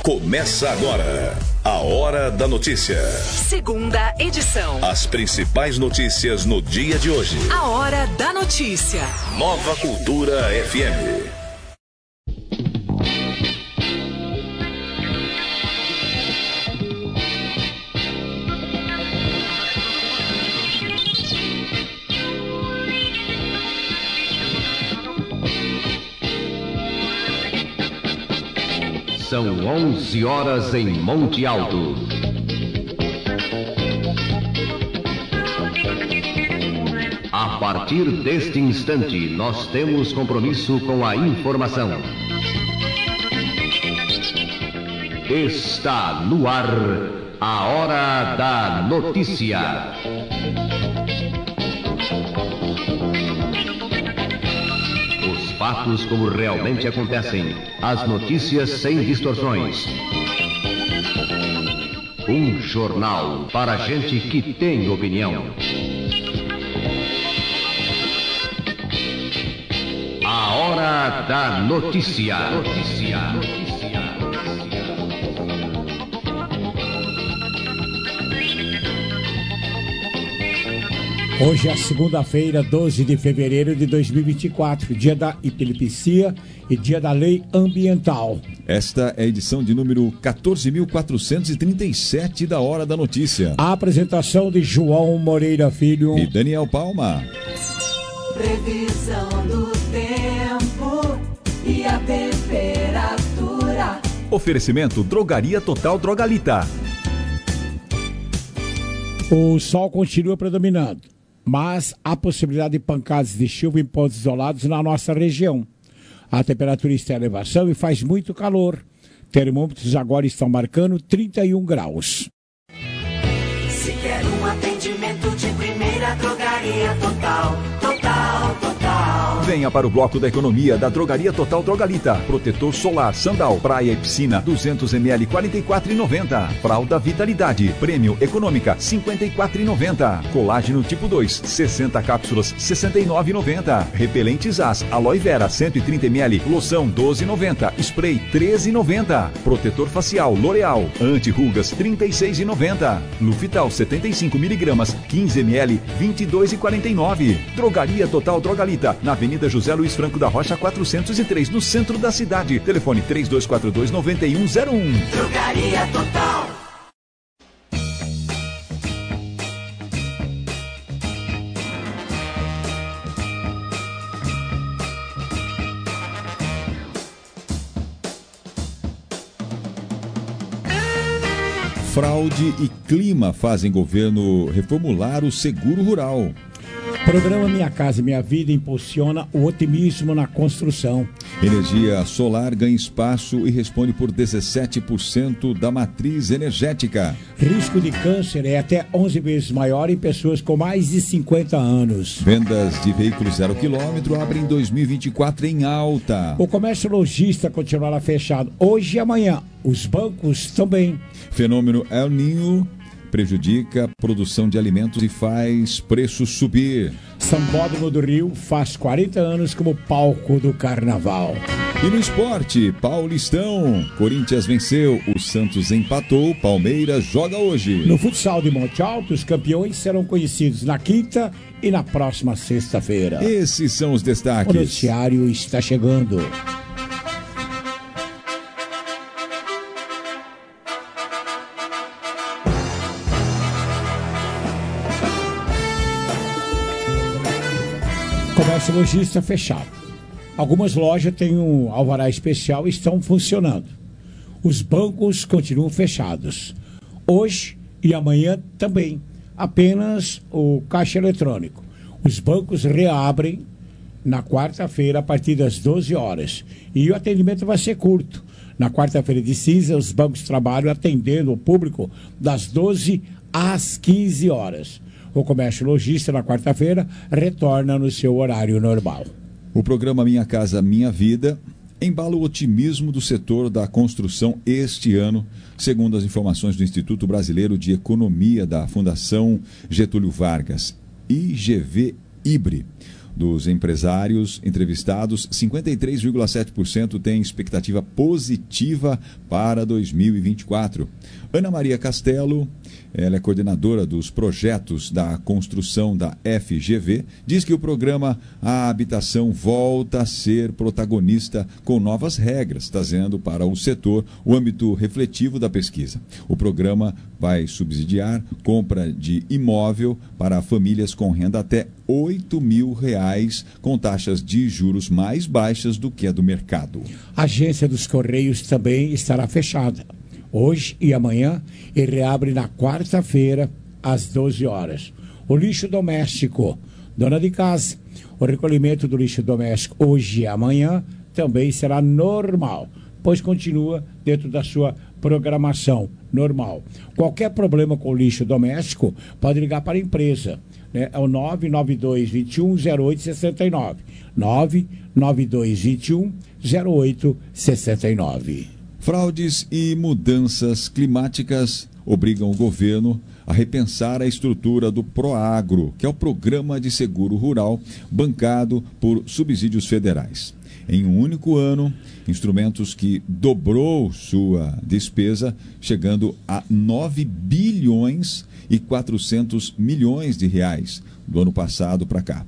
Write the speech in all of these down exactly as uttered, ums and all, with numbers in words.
Começa agora a Hora da Notícia. Segunda edição. As principais notícias no dia de hoje. A Hora da Notícia. Nova Cultura F M. São onze horas em Monte Alto. A partir deste instante, nós temos compromisso com a informação. Está no ar a Hora da Notícia. Fatos como realmente acontecem. As notícias sem distorções. Um jornal para gente que tem opinião. A Hora da Notícia. Notícia. Hoje é segunda-feira, doze de fevereiro de dois mil e vinte e quatro, dia da epilepsia e dia da lei ambiental. Esta é a edição de número quatorze mil quatrocentos e trinta e sete da Hora da Notícia. A apresentação de João Moreira Filho e Daniel Palma. Previsão do tempo e a temperatura. Oferecimento Drogaria Total Drogalita. O sol continua predominando, mas há possibilidade de pancadas de chuva em pontos isolados na nossa região. A temperatura está em elevação e faz muito calor. Termômetros agora estão marcando trinta e um graus. Se quer um atendimento de primeira, Drogaria Total, Total, Total. Venha para o bloco da economia da Drogaria Total Drogalita. Protetor solar, sandal, praia e piscina, duzentos mililitros, quarenta e quatro reais e noventa centavos. Fralda Vitalidade, prêmio econômica, cinquenta e quatro reais e noventa centavos. Colágeno tipo dois, sessenta cápsulas, sessenta e nove reais e noventa centavos. Repelente Zaz, Aloe Vera, cento e trinta mililitros, loção doze reais e noventa centavos. Spray treze reais e noventa centavos. Protetor facial L'Oreal, anti-rugas trinta e seis reais e noventa centavos. Lufital setenta e cinco miligramas, quinze mililitros, vinte e dois reais e quarenta e nove centavos. Drogaria Total Drogalita, na Avenida José Luiz Franco da Rocha quatrocentos e três, no centro da cidade. Telefone três dois quatro dois, nove um zero um. Drogaria Total. Fraude e clima fazem governo reformular o seguro rural. Programa Minha Casa Minha Vida impulsiona o otimismo na construção. Energia solar ganha espaço e responde por dezessete por cento da matriz energética. Risco de câncer é até onze vezes maior em pessoas com mais de cinquenta anos. Vendas de veículos zero quilômetro abrem dois mil e vinte e quatro em alta. O comércio lojista continuará fechado hoje e amanhã. Os bancos também. Fenômeno El Niño prejudica a produção de alimentos e faz preços subir. Sambódromo do Rio faz quarenta anos como palco do carnaval. E no esporte, Paulistão, Corinthians venceu, o Santos empatou, Palmeiras joga hoje. No futsal de Monte Alto, os campeões serão conhecidos na quinta e na próxima sexta-feira. Esses são os destaques. O noticiário está chegando. Comércio lojista fechado. Algumas lojas têm um alvará especial e estão funcionando. Os bancos continuam fechados. Hoje e amanhã também. Apenas o caixa eletrônico. Os bancos reabrem na quarta-feira a partir das doze horas. E o atendimento vai ser curto. Na quarta-feira de cinza, os bancos trabalham atendendo o público das doze às quinze horas. O comércio lojista, na quarta-feira, retorna no seu horário normal. O programa Minha Casa Minha Vida embala o otimismo do setor da construção este ano, segundo as informações do Instituto Brasileiro de Economia da Fundação Getúlio Vargas, I G V I B R E. dos empresários entrevistados, cinquenta e três vírgula sete por cento têm expectativa positiva para dois mil e vinte e quatro. Ana Maria Castelo, ela é coordenadora dos projetos da construção da F G V, diz que o programa A Habitação volta a ser protagonista com novas regras, trazendo para o setor o âmbito refletivo da pesquisa. O programa vai subsidiar compra de imóvel para famílias com renda até oito mil reais, com taxas de juros mais baixas do que a do mercado. A agência dos Correios também estará fechada hoje e amanhã e reabre na quarta-feira às doze horas. O lixo doméstico, dona de casa, o recolhimento do lixo doméstico hoje e amanhã também será normal, pois continua dentro da sua programação normal. Qualquer problema com o lixo doméstico, pode ligar para a empresa, né? É o nove nove dois, dois um, zero oito seis nove. nove nove dois, dois um, zero oito seis nove. Fraudes e mudanças climáticas obrigam o governo a repensar a estrutura do Proagro, que é o Programa de Seguro Rural, bancado por subsídios federais. Em um único ano, instrumentos que dobrou sua despesa, chegando a nove bilhões e quatrocentos milhões de reais do ano passado para cá.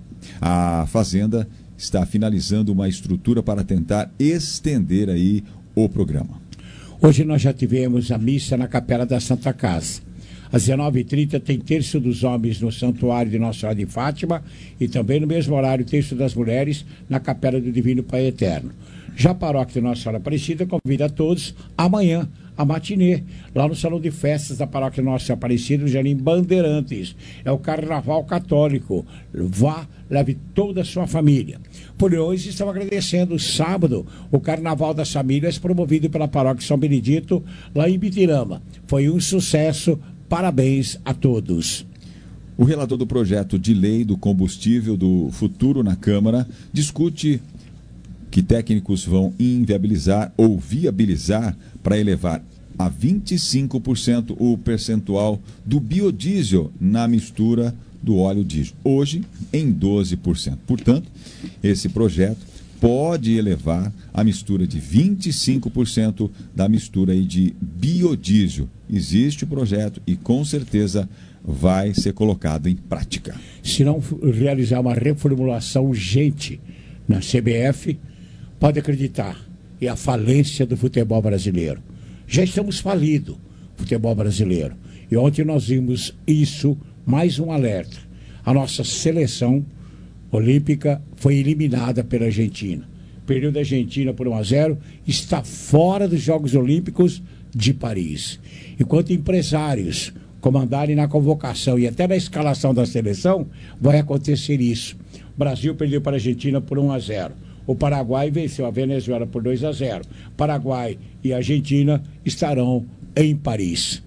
A Fazenda está finalizando uma estrutura para tentar estender aí o programa. Hoje nós já tivemos a missa na Capela da Santa Casa. Às dezenove e trinta tem terço dos homens no Santuário de Nossa Senhora de Fátima e também no mesmo horário terço das mulheres na Capela do Divino Pai Eterno. Já a Paróquia de Nossa Senhora Aparecida convida a todos amanhã, a matinê, lá no Salão de Festas da Paróquia Nossa Senhora Aparecida, no Jardim Bandeirantes. É o Carnaval Católico. Vá, leve toda a sua família. Por hoje, estamos agradecendo sábado o Carnaval das Famílias, promovido pela Paróquia São Benedito, lá em Bitirama. Foi um sucesso. Parabéns a todos. O relator do projeto de lei do combustível do futuro na Câmara discute que técnicos vão inviabilizar ou viabilizar para elevar a vinte e cinco por cento o percentual do biodiesel na mistura do óleo diesel, hoje em doze por cento. Portanto, esse projeto pode elevar a mistura de vinte e cinco por cento da mistura aí de biodiesel. Existe o projeto e com certeza vai ser colocado em prática. Se não realizar uma reformulação urgente na C B F, pode acreditar, é a falência do futebol brasileiro. Já estamos falidos, futebol brasileiro. E ontem nós vimos isso, mais um alerta. A nossa seleção olímpica foi eliminada pela Argentina. Perdeu da Argentina por um a zero, está fora dos Jogos Olímpicos de Paris. Enquanto empresários comandarem na convocação e até na escalação da seleção, vai acontecer isso. O Brasil perdeu para a Argentina por um a zero. O Paraguai venceu a Venezuela por dois a zero. Paraguai e Argentina estarão em Paris.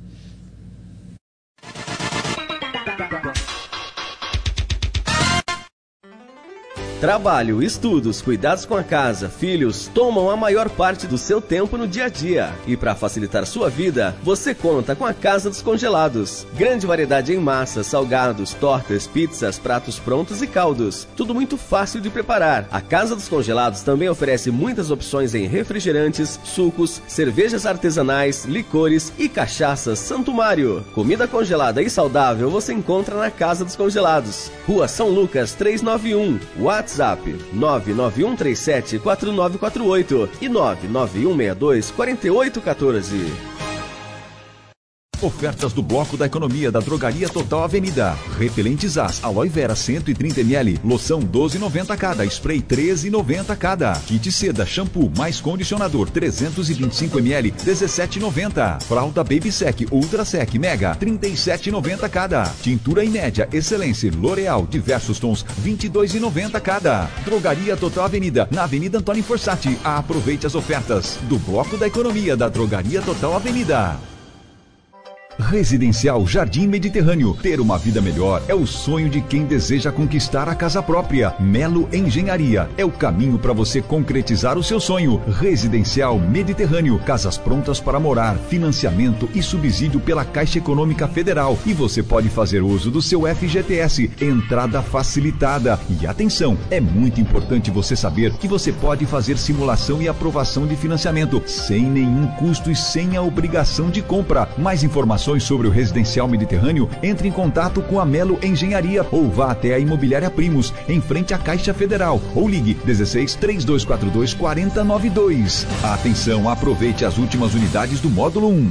Trabalho, estudos, cuidados com a casa, filhos, tomam a maior parte do seu tempo no dia a dia. E para facilitar sua vida, você conta com a Casa dos Congelados. Grande variedade em massas, salgados, tortas, pizzas, pratos prontos e caldos. Tudo muito fácil de preparar. A Casa dos Congelados também oferece muitas opções em refrigerantes, sucos, cervejas artesanais, licores e cachaças Santo Mário. Comida congelada e saudável você encontra na Casa dos Congelados. Rua São Lucas trezentos e noventa e um. WhatsApp nove nove um três sete quatro nove quatro oito e nove nove um seis dois quatro oito um quatro. Ofertas do Bloco da Economia da Drogaria Total Avenida. Repelentes As, Aloe Vera cento e trinta mililitros, loção doze e noventa cada, spray treze e noventa cada. Kit Seda, shampoo mais condicionador trezentos e vinte e cinco mililitros, dezessete e noventa. Fralda Baby Sec Ultra Sec Mega, trinta e sete e noventa cada. Tintura em média Excelência L'Oreal, diversos tons, vinte e dois e noventa cada. Drogaria Total Avenida, na Avenida Antônio Forsatti. Aproveite as ofertas do Bloco da Economia da Drogaria Total Avenida. Residencial Jardim Mediterrâneo. Ter uma vida melhor é o sonho de quem deseja conquistar a casa própria. Melo Engenharia é o caminho para você concretizar o seu sonho. Residencial Mediterrâneo. Casas prontas para morar, financiamento e subsídio pela Caixa Econômica Federal. E você pode fazer uso do seu F G T S. Entrada facilitada. E atenção, é muito importante você saber que você pode fazer simulação e aprovação de financiamento sem nenhum custo e sem a obrigação de compra. Mais informações sobre o Residencial Mediterrâneo, entre em contato com a Melo Engenharia ou vá até a Imobiliária Primos, em frente à Caixa Federal, ou ligue dezesseis, três dois quatro dois, quatro zero nove dois. Atenção, aproveite as últimas unidades do módulo um.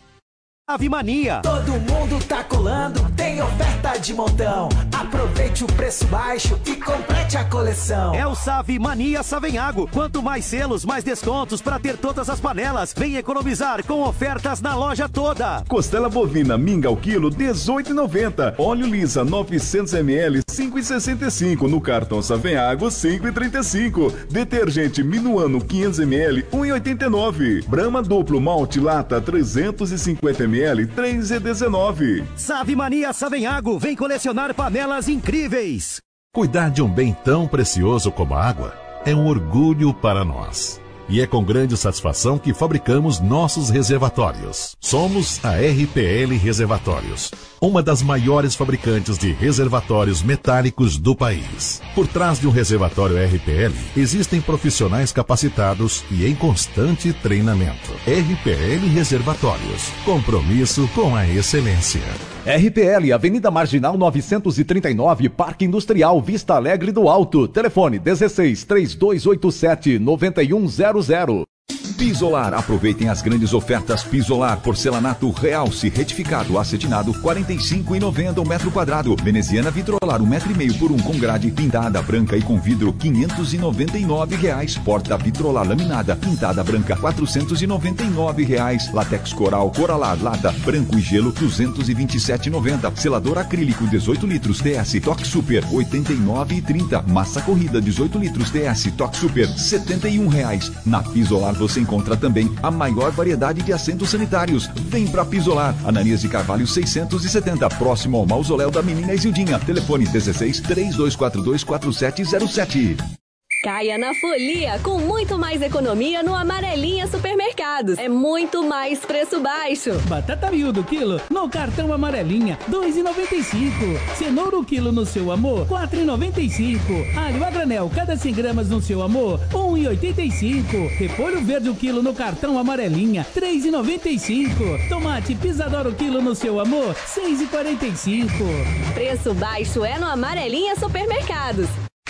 Ave Mania. Todo mundo tá colando, tem oferta de montão. Aproveite o preço baixo e complete a coleção. É o Save Mania Savenhago. Quanto mais selos, mais descontos para ter todas as panelas. Vem economizar com ofertas na loja toda. Costela bovina minga ao quilo, dezoito reais e noventa centavos. Óleo lisa novecentos mililitros, cinco reais e sessenta e cinco centavos. No cartão Savenhago, cinco reais e trinta e cinco centavos. Detergente Minuano quinhentos mililitros, um real e oitenta e nove centavos. Brahma duplo malte lata trezentos e cinquenta mililitros, três reais e dezenove centavos. Save Mania Savenhago, vem colecionar panelas incríveis. Cuidar de um bem tão precioso como a água é um orgulho para nós. E é com grande satisfação que fabricamos nossos reservatórios. Somos a R P L Reservatórios, uma das maiores fabricantes de reservatórios metálicos do país. Por trás de um reservatório R P L, existem profissionais capacitados e em constante treinamento. R P L Reservatórios, compromisso com a excelência. R P L, Avenida Marginal novecentos e trinta e nove, Parque Industrial, Vista Alegre do Alto. Telefone dezesseis, três dois oito sete, nove um zero zero. Pisolar, aproveitem as grandes ofertas Pisolar, porcelanato realce, retificado, acetinado, quarenta e cinco reais e noventa centavos o metro quadrado. Veneziana Vitrolar, um metro e meio por um com grade, pintada branca e com vidro, quinhentos e noventa e nove reais. Porta Vitrolar laminada, pintada branca, quatrocentos e noventa e nove reais. Latex Coral, Coralar, lata, branco e gelo, duzentos e vinte e sete reais e noventa centavos. Selador acrílico, dezoito litros, T S, Toque Super, oitenta e nove reais e trinta centavos. Massa corrida, dezoito litros, T S, Toque Super, setenta e um reais. Na Pisolar você encontra também a maior variedade de assentos sanitários. Vem pra Pisolar, Ananias de Carvalho seiscentos e setenta, próximo ao mausoléu da menina Isildinha. Telefone dezesseis, três dois quatro dois, quatro sete zero sete. Caia na folia com muito mais economia no Amarelinha Supermercados. É muito mais preço baixo. Batata miúdo o quilo no cartão Amarelinha, dois reais e noventa e cinco centavos. Cenoura o quilo no Seu Amor, quatro reais e noventa e cinco centavos. Alho a granel, cada cem gramas no Seu Amor, um real e oitenta e cinco centavos. Repolho verde o quilo no cartão Amarelinha, três reais e noventa e cinco centavos. Tomate Pisador o quilo no Seu Amor, seis reais e quarenta e cinco centavos. Preço baixo é no Amarelinha Supermercados.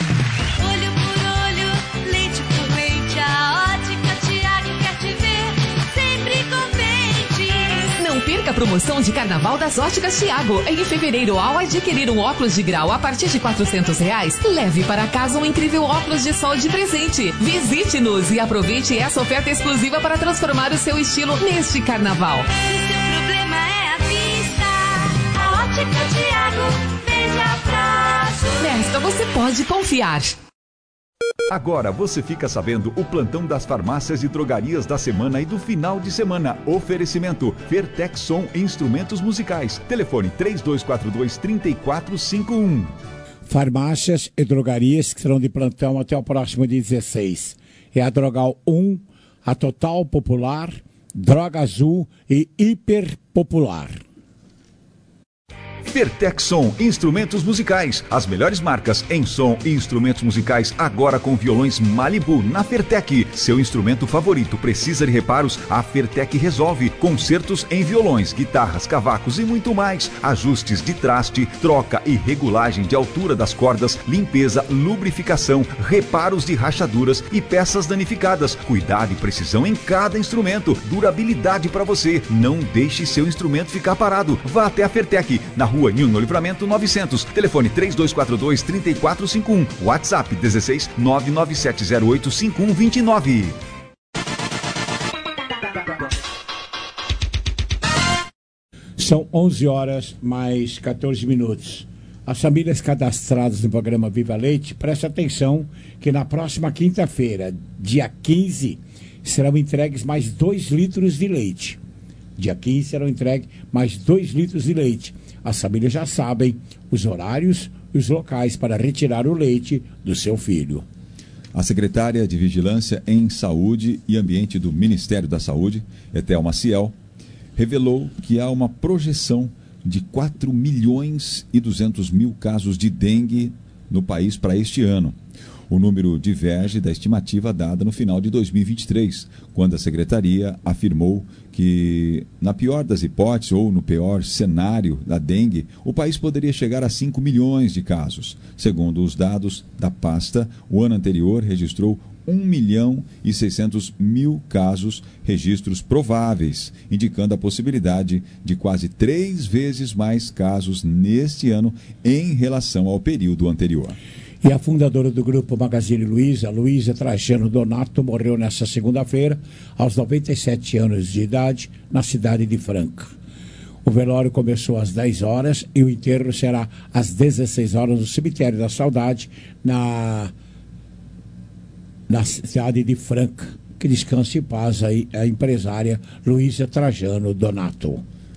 A Ótica Tiago quer te ver sempre contente. Não perca a promoção de Carnaval das Óticas Tiago. Em fevereiro, ao adquirir um óculos de grau a partir de quatrocentos reais, leve para casa um incrível óculos de sol de presente. Visite-nos e aproveite essa oferta exclusiva para transformar o seu estilo neste Carnaval. O seu problema é a vista. A Ótica Tiago, veja prazo. Nesta você pode confiar. Agora você fica sabendo o plantão das farmácias e drogarias da semana e do final de semana. Oferecimento Fertex Som e Instrumentos Musicais. Telefone três dois quatro dois, três quatro cinco um. Farmácias e drogarias que serão de plantão até o próximo dia dezesseis. É a Drogal um, a Total Popular, Droga Azul e Hiper Popular. Fertex Som, instrumentos musicais. As melhores marcas em som e instrumentos musicais agora com violões Malibu na Fertec. Seu instrumento favorito precisa de reparos? A Fertec resolve. Concertos em violões, guitarras, cavacos e muito mais. Ajustes de traste, troca e regulagem de altura das cordas, limpeza, lubrificação, reparos de rachaduras e peças danificadas. Cuidado e precisão em cada instrumento. Durabilidade para você. Não deixe seu instrumento ficar parado. Vá até a Fertec, na Rua Nilno Livramento novecentos. Telefone três dois quatro dois, três quatro cinco um. WhatsApp dezesseis, nove nove sete zero oito, cinco um dois nove. São onze horas mais quatorze minutos. As famílias cadastradas no programa Viva Leite, presta atenção que na próxima quinta-feira, dia quinze, serão entregues mais dois litros de leite. Dia quinze serão entregues mais dois litros de leite. As famílias já sabem os horários e os locais para retirar o leite do seu filho. A secretária de Vigilância em Saúde e Ambiente do Ministério da Saúde, Etel Maciel, revelou que há uma projeção de quatro milhões e duzentos mil casos de dengue no país para este ano. O número diverge da estimativa dada no final de dois mil e vinte e três, quando a secretaria afirmou que, na pior das hipóteses, ou no pior cenário da dengue, o país poderia chegar a cinco milhões de casos. Segundo os dados da pasta, o ano anterior registrou um milhão e seiscentos mil casos, registros prováveis, indicando a possibilidade de quase três vezes mais casos neste ano em relação ao período anterior. E a fundadora do grupo Magazine Luiza, Luiza Trajano Donato, morreu nesta segunda-feira, aos noventa e sete anos de idade, na cidade de Franca. O velório começou às dez horas e o enterro será às dezesseis horas no cemitério da Saudade, na, na cidade de Franca. Que descanse em paz aí a empresária Luiza Trajano Donato.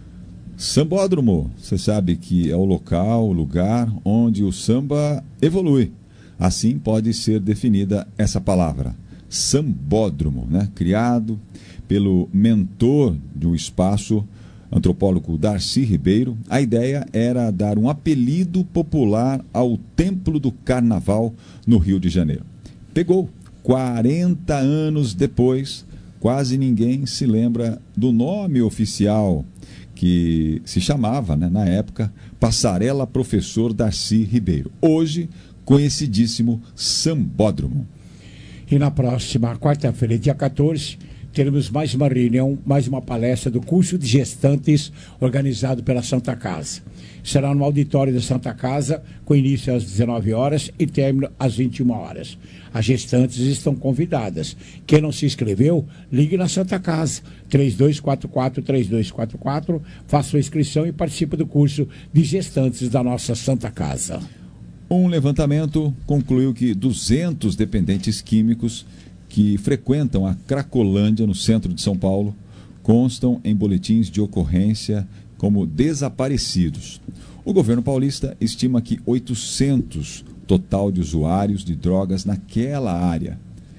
Sambódromo, você sabe que é o local, o lugar onde o samba evolui. Assim pode ser definida essa palavra, sambódromo, né? Criado pelo mentor do espaço, antropólogo Darcy Ribeiro. A ideia era dar um apelido popular ao Templo do Carnaval no Rio de Janeiro. Pegou. quarenta anos depois, quase ninguém se lembra do nome oficial, que se chamava, né, na época, Passarela Professor Darcy Ribeiro. Hoje, conhecidíssimo Sambódromo. E na próxima quarta-feira, dia quatorze, teremos mais uma reunião, mais uma palestra do curso de gestantes organizado pela Santa Casa. Será no auditório da Santa Casa, com início às dezenove horas e término às vinte e uma horas. As gestantes estão convidadas. Quem não se inscreveu, ligue na Santa Casa, três dois quatro quatro, três dois quatro quatro, faça sua inscrição e participe do curso de gestantes da nossa Santa Casa. Um levantamento concluiu que duzentos dependentes químicos que frequentam a Cracolândia, no centro de São Paulo, constam em boletins de ocorrência como desaparecidos. O governo paulista estima que oitocentos total de usuários de drogas naquela área.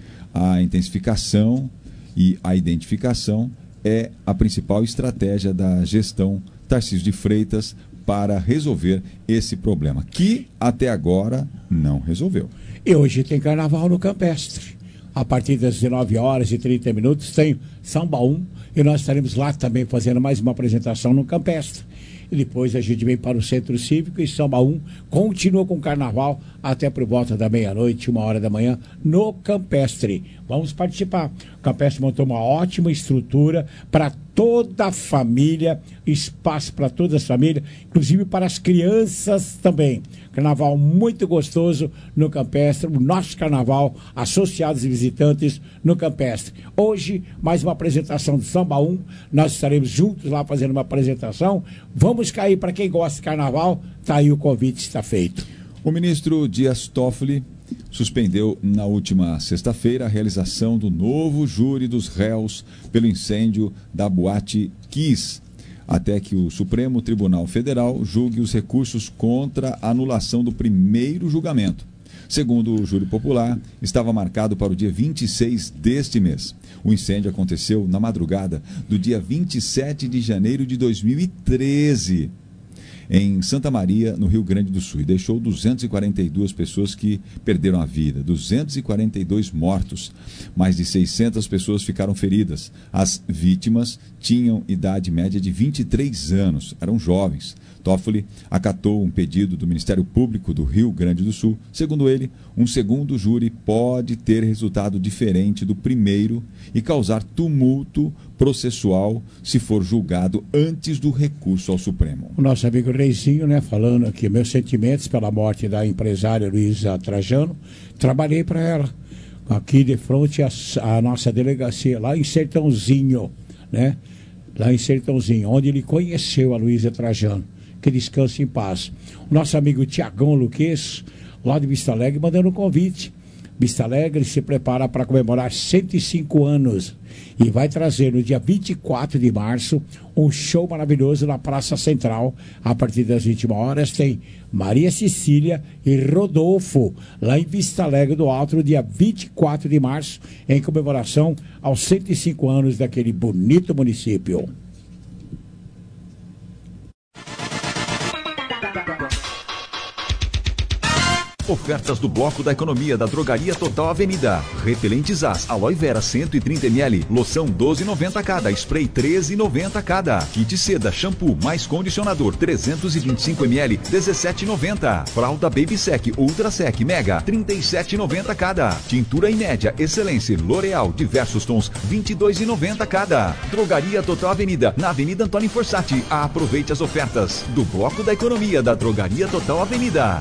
A intensificação e a identificação é a principal estratégia da gestão Tarcísio de Freitas para resolver esse problema, que até agora não resolveu. E hoje tem carnaval no Campestre. A partir das dezenove horas e trinta minutos tem Sambaum e nós estaremos lá também fazendo mais uma apresentação no Campestre. E depois a gente vem para o Centro Cívico e Sambaum continua com o carnaval até por volta da meia-noite, uma hora da manhã, no Campestre. Vamos participar. O Campestre montou uma ótima estrutura para toda a família, espaço para toda a família, inclusive para as crianças também. Carnaval muito gostoso no Campestre, o nosso carnaval, associados e visitantes no Campestre. Hoje, mais uma apresentação do Sambaum, nós estaremos juntos lá fazendo uma apresentação. Vamos cair para quem gosta de carnaval, tá aí o convite, está feito. O ministro Dias Toffoli suspendeu na última sexta-feira a realização do novo júri dos réus pelo incêndio da Boate Kiss, até que o Supremo Tribunal Federal julgue os recursos contra a anulação do primeiro julgamento. Segundo o júri popular, estava marcado para o dia vinte e seis deste mês. O incêndio aconteceu na madrugada do dia vinte e sete de janeiro de dois mil e treze. Em Santa Maria, no Rio Grande do Sul, e deixou duzentas e quarenta e duas pessoas que perderam a vida, duzentos e quarenta e dois mortos, mais de seiscentas pessoas ficaram feridas. As vítimas tinham idade média de vinte e três anos, eram jovens. Toffoli acatou um pedido do Ministério Público do Rio Grande do Sul. Segundo ele, um segundo júri pode ter resultado diferente do primeiro e causar tumulto processual se for julgado antes do recurso ao Supremo. O nosso amigo Reizinho, né, falando aqui, meus sentimentos pela morte da empresária Luiza Trajano. Trabalhei para ela, aqui de frente à, à nossa delegacia, lá em Sertãozinho, né? Lá em Sertãozinho, onde ele conheceu a Luiza Trajano. Que descanse em paz. O nosso amigo Tiagão Luquez, lá de Vista Alegre, mandando um convite Vista Alegre se prepara para comemorar cento e cinco anos e vai trazer no dia vinte e quatro de março um show maravilhoso na Praça Central. A partir das vinte e uma horas tem Maria Cecília e Rodolfo lá em Vista Alegre do Alto no dia vinte e quatro de março, em comemoração aos cento e cinco anos daquele bonito município. Ofertas do Bloco da Economia da Drogaria Total Avenida. Repelentes As, Aloe Vera cento e trinta mililitros, loção doze e noventa cada, spray treze e noventa cada. Kit Seda, shampoo mais condicionador trezentos e vinte e cinco mililitros, dezessete e noventa. Fralda Baby Sec Ultra Sec Mega, trinta e sete e noventa cada. Tintura Inédia Excelência L'Oreal, diversos tons, vinte e dois e noventa cada. Drogaria Total Avenida, na Avenida Antônio Forsatti. Aproveite as ofertas do Bloco da Economia da Drogaria Total Avenida.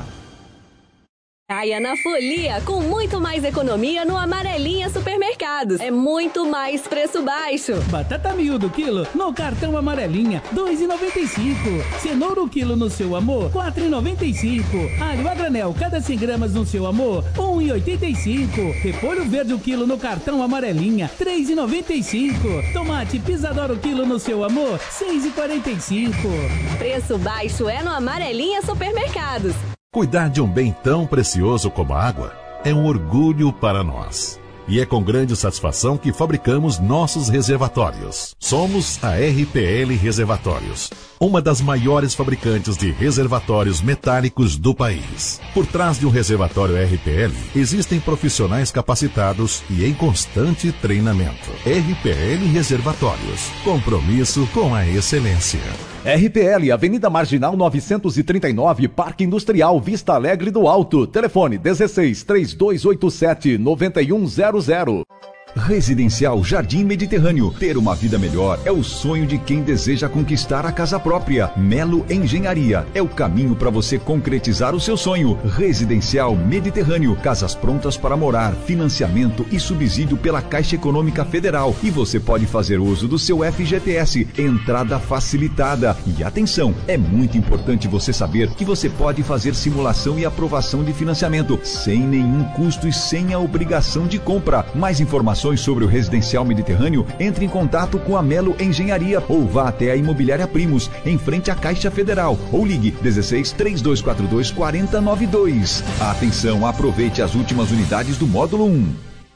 Caia na folia com muito mais economia no Amarelinha Supermercados. É muito mais preço baixo. Batata miúdo quilo no cartão Amarelinha, dois e noventa e cinco. Cenoura o quilo no seu amor, quatro e noventa e cinco. Alho a granel, cada cem gramas no seu amor, um e oitenta e cinco. Repolho verde o quilo no cartão Amarelinha, três e noventa e cinco. Tomate pisadoro o quilo no seu amor, seis e quarenta e cinco. Preço baixo é no Amarelinha Supermercados. Cuidar de um bem tão precioso como a água é um orgulho para nós. E é com grande satisfação que fabricamos nossos reservatórios. Somos a R P L Reservatórios, uma das maiores fabricantes de reservatórios metálicos do país. Por trás de um reservatório R P L, existem profissionais capacitados e em constante treinamento. R P L Reservatórios, compromisso com a excelência. R P L, Avenida Marginal novecentos e trinta e nove, Parque Industrial Vista Alegre do Alto. Telefone dezesseis, três dois oito sete, nove um zero zero. Residencial Jardim Mediterrâneo. Ter uma vida melhor é o sonho de quem deseja conquistar a casa própria. Melo Engenharia é o caminho para você concretizar o seu sonho. Residencial Mediterrâneo. Casas prontas para morar, financiamento e subsídio pela Caixa Econômica Federal. E você pode fazer uso do seu F G T S. Entrada facilitada. E atenção, é muito importante você saber que você pode fazer simulação e aprovação de financiamento sem nenhum custo e sem a obrigação de compra. Mais informações sobre o Residencial Mediterrâneo, entre em contato com a Melo Engenharia ou vá até a Imobiliária Primos, em frente à Caixa Federal, ou ligue dezesseis, três dois quatro dois, quatro zero nove dois. Atenção, aproveite as últimas unidades do módulo um.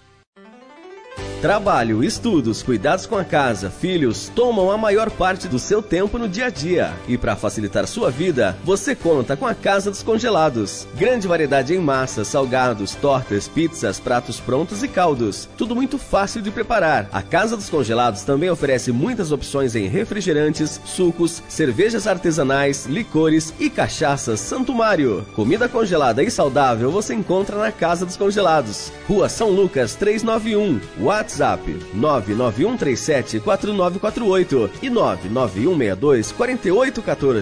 Trabalho, estudos, cuidados com a casa, filhos tomam a maior parte do seu tempo no dia a dia. E para facilitar sua vida, você conta com a Casa dos Congelados. Grande variedade em massas, salgados, tortas, pizzas, pratos prontos e caldos. Tudo muito fácil de preparar. A Casa dos Congelados também oferece muitas opções em refrigerantes, sucos, cervejas artesanais, licores e cachaças Santo Mário. Comida congelada e saudável você encontra na Casa dos Congelados. Rua São Lucas trezentos e noventa e um. WhatsApp nove nove um três sete, quatro nove quatro oito e nove nove um seis dois, quatro oito um quatro.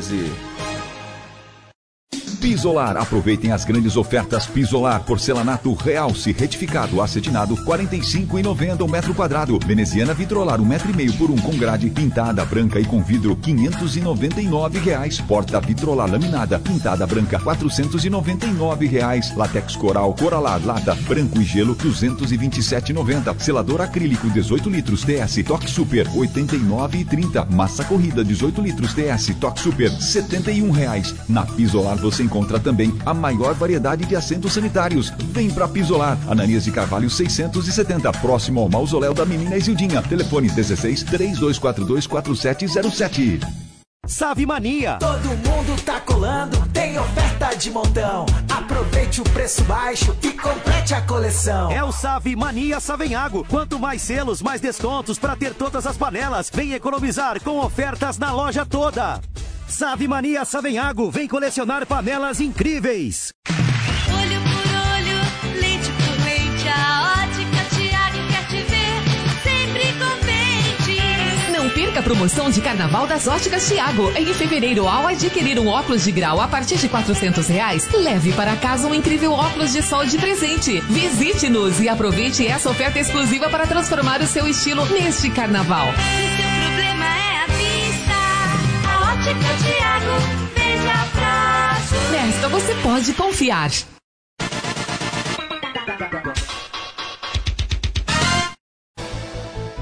Pisolar, aproveitem as grandes ofertas Pisolar, porcelanato Realce, retificado, acetinado, quarenta e cinco reais e noventa centavos o metro quadrado. Veneziana Vitrolar, um metro e meio por um com grade, pintada branca e com vidro, quinhentos e noventa e nove reais. Porta Vitrolar laminada, pintada branca, quatrocentos e noventa e nove reais. Latex Coral, Coralar, lata, branco e gelo, duzentos e vinte e sete reais e noventa centavos. Selador acrílico, dezoito litros, T S, Toque Super, oitenta e nove reais e trinta centavos. Massa corrida, dezoito litros, T S, Toque Super, setenta e um reais. Na Pisolar você encontra também a maior variedade de assentos sanitários. Vem pra Pisolar, Ananias de Carvalho seiscentos e setenta, próximo ao mausoléu da menina Isildinha. Telefone dezesseis, três dois quatro dois, quatro sete zero sete. Save Mania. Todo mundo tá colando, tem oferta de montão. Aproveite o preço baixo e complete a coleção. É o Save Mania Savenhago. Quanto mais selos, mais descontos para ter todas as panelas. Vem economizar com ofertas na loja toda. Save Mania Savenhago, vem colecionar panelas incríveis. Olho por olho, leite por leite, a Ótica Tiago quer te ver sempre contente. Não perca a promoção de Carnaval das Óticas Tiago. Em fevereiro, ao adquirir um óculos de grau a partir de quatrocentos reais, leve para casa um incrível óculos de sol de presente. Visite-nos e aproveite essa oferta exclusiva para transformar o seu estilo neste Carnaval. Se seu problema é a vista, a Ótica Tiago, veja próximo. Nesta você pode confiar.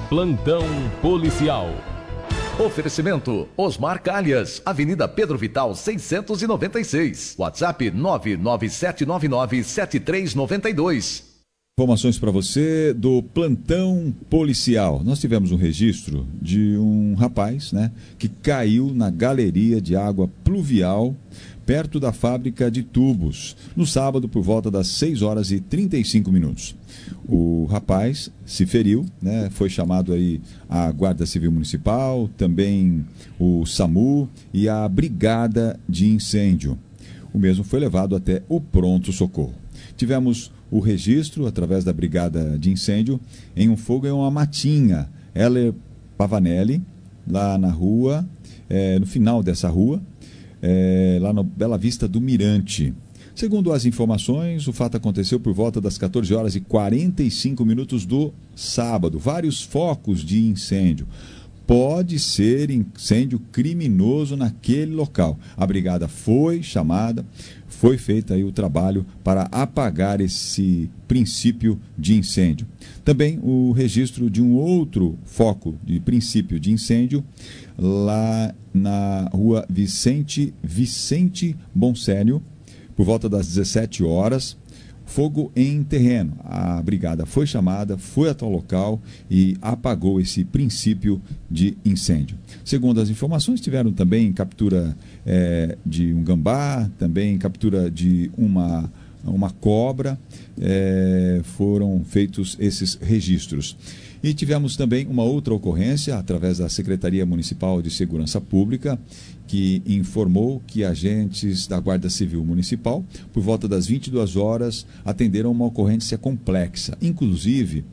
Plantão policial. Oferecimento Osmar Calhas, Avenida Pedro Vital seiscentos e noventa e seis. WhatsApp nove nove sete nove nove sete três nove dois. Informações para você do plantão policial. Nós tivemos um registro de um rapaz, né, que caiu na galeria de água pluvial perto da fábrica de tubos, no sábado por volta das seis horas e trinta e cinco minutos. O rapaz se feriu, né, foi chamado aí a Guarda Civil Municipal, também o SAMU e a Brigada de Incêndio. O mesmo foi levado até o pronto-socorro. Tivemos o registro, através da Brigada de Incêndio, em um fogo em uma matinha, Heller Pavanelli, lá na rua, é, no final dessa rua, é, lá no Bela Vista do Mirante. Segundo as informações, o fato aconteceu por volta das quatorze horas e quarenta e cinco minutos do sábado. Vários focos de incêndio. Pode ser incêndio criminoso naquele local. A brigada foi chamada, foi feito aí o trabalho para apagar esse princípio de incêndio. Também o registro de um outro foco de princípio de incêndio lá na rua Vicente, Vicente Bonsénio, por volta das dezessete horas. Fogo em terreno. A brigada foi chamada, foi até o local e apagou esse princípio de incêndio. Segundo as informações, tiveram também captura é, de um gambá, também captura de uma, uma cobra, é, foram feitos esses registros. E tivemos também uma outra ocorrência, através da Secretaria Municipal de Segurança Pública, que informou que agentes da Guarda Civil Municipal, por volta das vinte e duas horas, atenderam uma ocorrência complexa. Inclusive,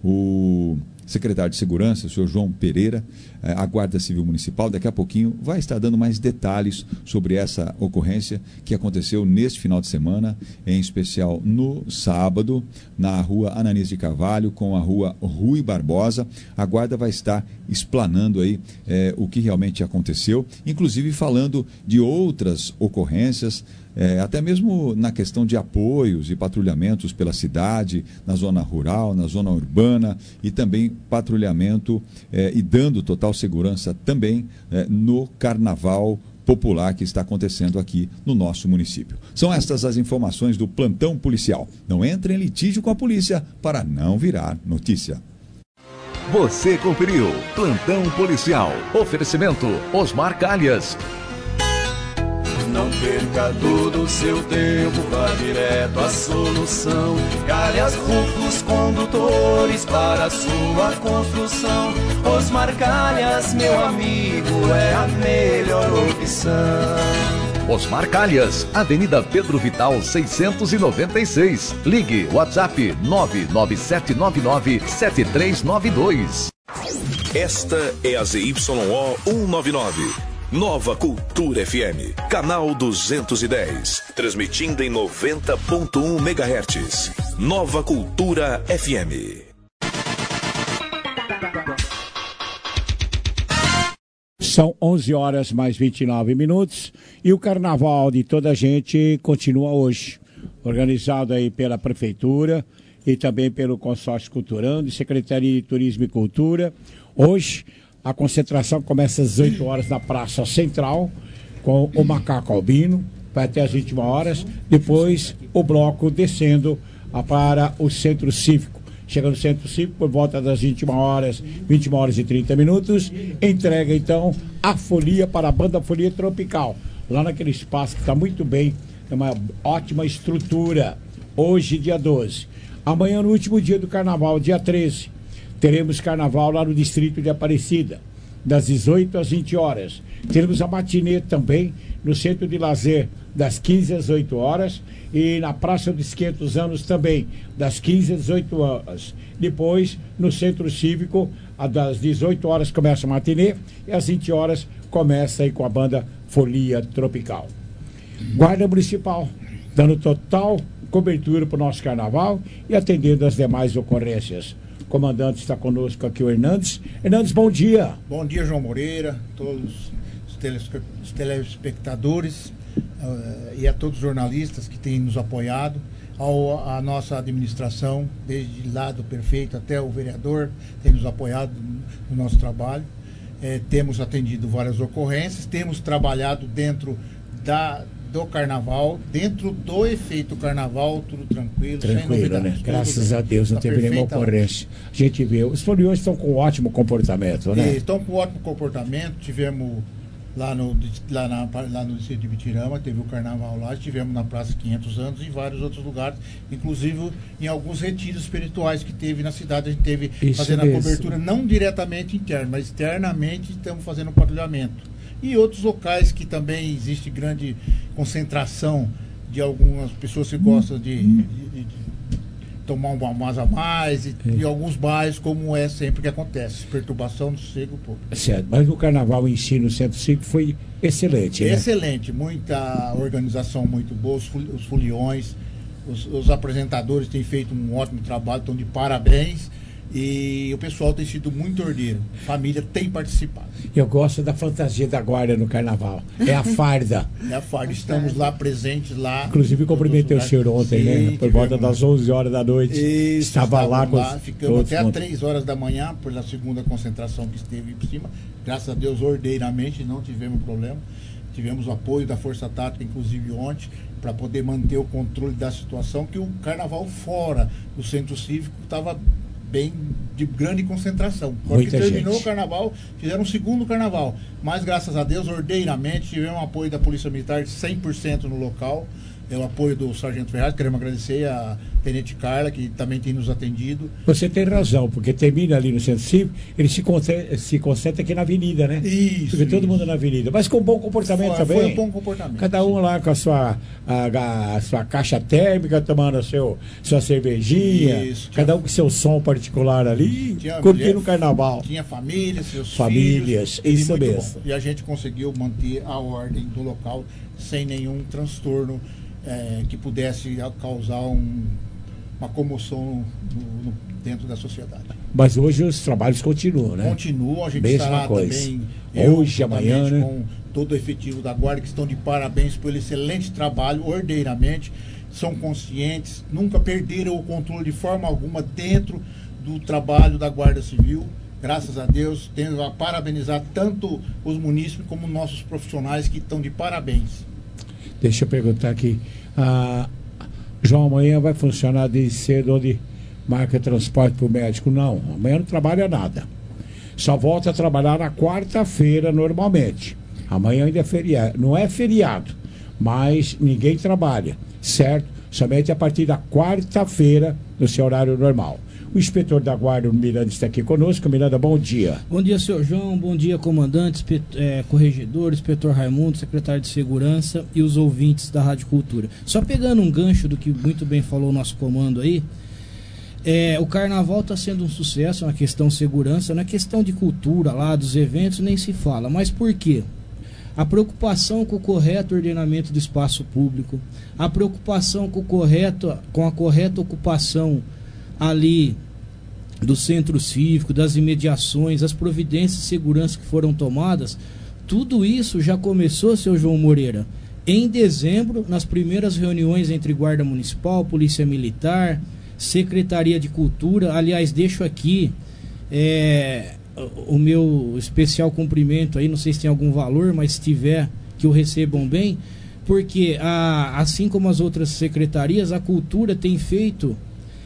o secretário de Segurança, o senhor João Pereira, a Guarda Civil Municipal, daqui a pouquinho vai estar dando mais detalhes sobre essa ocorrência que aconteceu neste final de semana, em especial no sábado, na rua Ananias de Carvalho com a rua Rui Barbosa. A Guarda vai estar explanando aí é, o que realmente aconteceu, inclusive falando de outras ocorrências, É, até mesmo na questão de apoios e patrulhamentos pela cidade, na zona rural, na zona urbana e também patrulhamento é, e dando total segurança também é, no carnaval popular que está acontecendo aqui no nosso município. São estas as informações do plantão policial. Não entre em litígio com a polícia para não virar notícia. Você conferiu Plantão Policial. Oferecimento Osmar Calhas. Não perca todo o seu tempo, vá direto à solução. Calhas Rufos Condutores para a sua construção. Osmar Calhas, meu amigo, é a melhor opção. Osmar Calhas, Avenida Pedro Vital seiscentos e noventa e seis. Ligue WhatsApp nove nove sete nove nove sete três nove dois. Esta é a Z Y O cento e noventa e nove. Nova Cultura F M, canal duzentos e dez, transmitindo em noventa ponto um megahertz. Nova Cultura F M. São onze horas mais vinte e nove minutos e o carnaval de toda a gente continua hoje, organizado aí pela Prefeitura e também pelo Consórcio Culturando e Secretaria de Turismo e Cultura. Hoje a concentração começa às dezoito horas na Praça Central, com o Macaco Albino, vai até às vinte e uma horas. Depois, o bloco descendo para o Centro Cívico. Chega no Centro Cívico por volta das vinte e uma horas, vinte e uma horas e trinta minutos. Entrega, então, a folia para a Banda Folia Tropical, lá naquele espaço que está muito bem, é uma ótima estrutura. Hoje, dia doze. Amanhã, no último dia do Carnaval, dia treze. Teremos carnaval lá no distrito de Aparecida, das dezoito às vinte horas. Teremos a matinê também no centro de lazer, das quinze às dezoito horas. E na Praça dos quinhentos anos também, das quinze às dezoito horas. Depois, no Centro Cívico, das dezoito horas começa a matinê e às vinte horas começa aí com a banda Folia Tropical. Guarda Municipal, dando total cobertura para o nosso carnaval e atendendo as demais ocorrências. O comandante está conosco aqui, o Hernandes. Hernandes, bom dia. Bom dia, João Moreira, todos os, telespe os telespectadores uh, e a todos os jornalistas que têm nos apoiado. ao, a nossa administração, desde lá do prefeito até o vereador, tem nos apoiado no nosso trabalho. É, temos atendido várias ocorrências, temos trabalhado dentro da, do carnaval, dentro do efeito carnaval, tudo tranquilo, Tranquilo, né? Graças a Deus, não teve nenhuma ocorrência. A gente vê, os foliões estão com ótimo comportamento, né? E estão com ótimo comportamento, tivemos lá no, lá, na, lá no distrito de Bitirama, teve o carnaval lá, estivemos na Praça quinhentos anos e em vários outros lugares, inclusive em alguns retiros espirituais que teve na cidade, a gente teve Isso fazendo mesmo. a cobertura, não diretamente interna, mas externamente estamos fazendo um patrulhamento. E outros locais que também existe grande concentração de algumas pessoas que gostam de, de, de, de tomar um mais a mais, e, e alguns bairros, como é sempre que acontece, perturbação do sossego público. Certo, mas o carnaval em si no Centro Cívico foi excelente, né? Excelente, muita organização muito boa, os, foli- os foliões, os, os apresentadores têm feito um ótimo trabalho, estão de parabéns. E o pessoal tem sido muito ordeiro. A família tem participado. Eu gosto da fantasia da guarda no carnaval. É a farda. É a farda. Estamos lá presentes lá. Inclusive cumprimentei o senhor ontem, Sim, né? Por volta das onze horas da noite. Isso, Estava lá com lá, os ficamos todos até às juntos. três horas da manhã, pela segunda concentração que esteve por cima. Graças a Deus, ordeiramente, não tivemos problema. Tivemos o apoio da Força Tática, inclusive ontem, para poder manter o controle da situação, que o carnaval fora do Centro Cívico estava bem de grande concentração. Porque Muita terminou gente. o carnaval, fizeram um segundo carnaval. Mas, graças a Deus, ordeiramente, tivemos um apoio da Polícia Militar cem por cento no local. É o apoio do Sargento Ferraz. Queremos agradecer a Tenente Carla, que também tem nos atendido. Você tem razão, porque termina ali no Centro Cívico, ele se concentra, se concentra aqui na avenida, né? Isso. Porque todo mundo na avenida. Mas com bom comportamento Foi, também. foi um bom comportamento. Cada um lá com a sua, a, a sua caixa térmica, tomando a seu, sua cervejinha. Isso. Cada um com seu som particular ali, Tinha curtindo mulher, o carnaval. Tinha família, seus Famílias, filhos, isso e muito mesmo. bom. E a gente conseguiu manter a ordem do local sem nenhum transtorno eh, que pudesse causar um, uma comoção no- no- dentro da sociedade. Mas hoje os trabalhos continuam, né? Continuam, a gente Mesma estará coisa. também Hoje, eu, amanhã, juntamente né? com todo o efetivo da Guarda, que estão de parabéns pelo excelente trabalho, ordeiramente, são conscientes, nunca perderam o controle de forma alguma dentro do trabalho da Guarda Civil. Graças a Deus, tenho a parabenizar tanto os munícipes como nossos profissionais que estão de parabéns. Deixa eu perguntar aqui. Ah, João, amanhã vai funcionar de cedo onde marca transporte para o médico? Não, amanhã não trabalha nada. Só volta a trabalhar na quarta-feira normalmente. Amanhã ainda é feriado. Não é feriado, mas ninguém trabalha, certo? Somente a partir da quarta-feira, no seu horário normal. O inspetor da Guarda, o Miranda, está aqui conosco. Miranda, bom dia. Bom dia, senhor João. Bom dia, comandante, inspe- é, corregedor, inspetor Raimundo, secretário de Segurança e os ouvintes da Rádio Cultura. Só pegando um gancho do que muito bem falou o nosso comando aí, é, o carnaval está sendo um sucesso na questão segurança, na questão de cultura lá, dos eventos, nem se fala. Mas por quê? A preocupação com o correto ordenamento do espaço público, a preocupação com, o correto, com a correta ocupação ali do centro cívico, das imediações, as providências de segurança que foram tomadas, tudo isso já começou, seu João Moreira, em dezembro, nas primeiras reuniões entre Guarda Municipal, Polícia Militar, Secretaria de Cultura. Aliás, deixo aqui é, o meu especial cumprimento aí, não sei se tem algum valor, mas se tiver, que o recebam bem, porque a, assim como as outras secretarias, a Cultura tem feito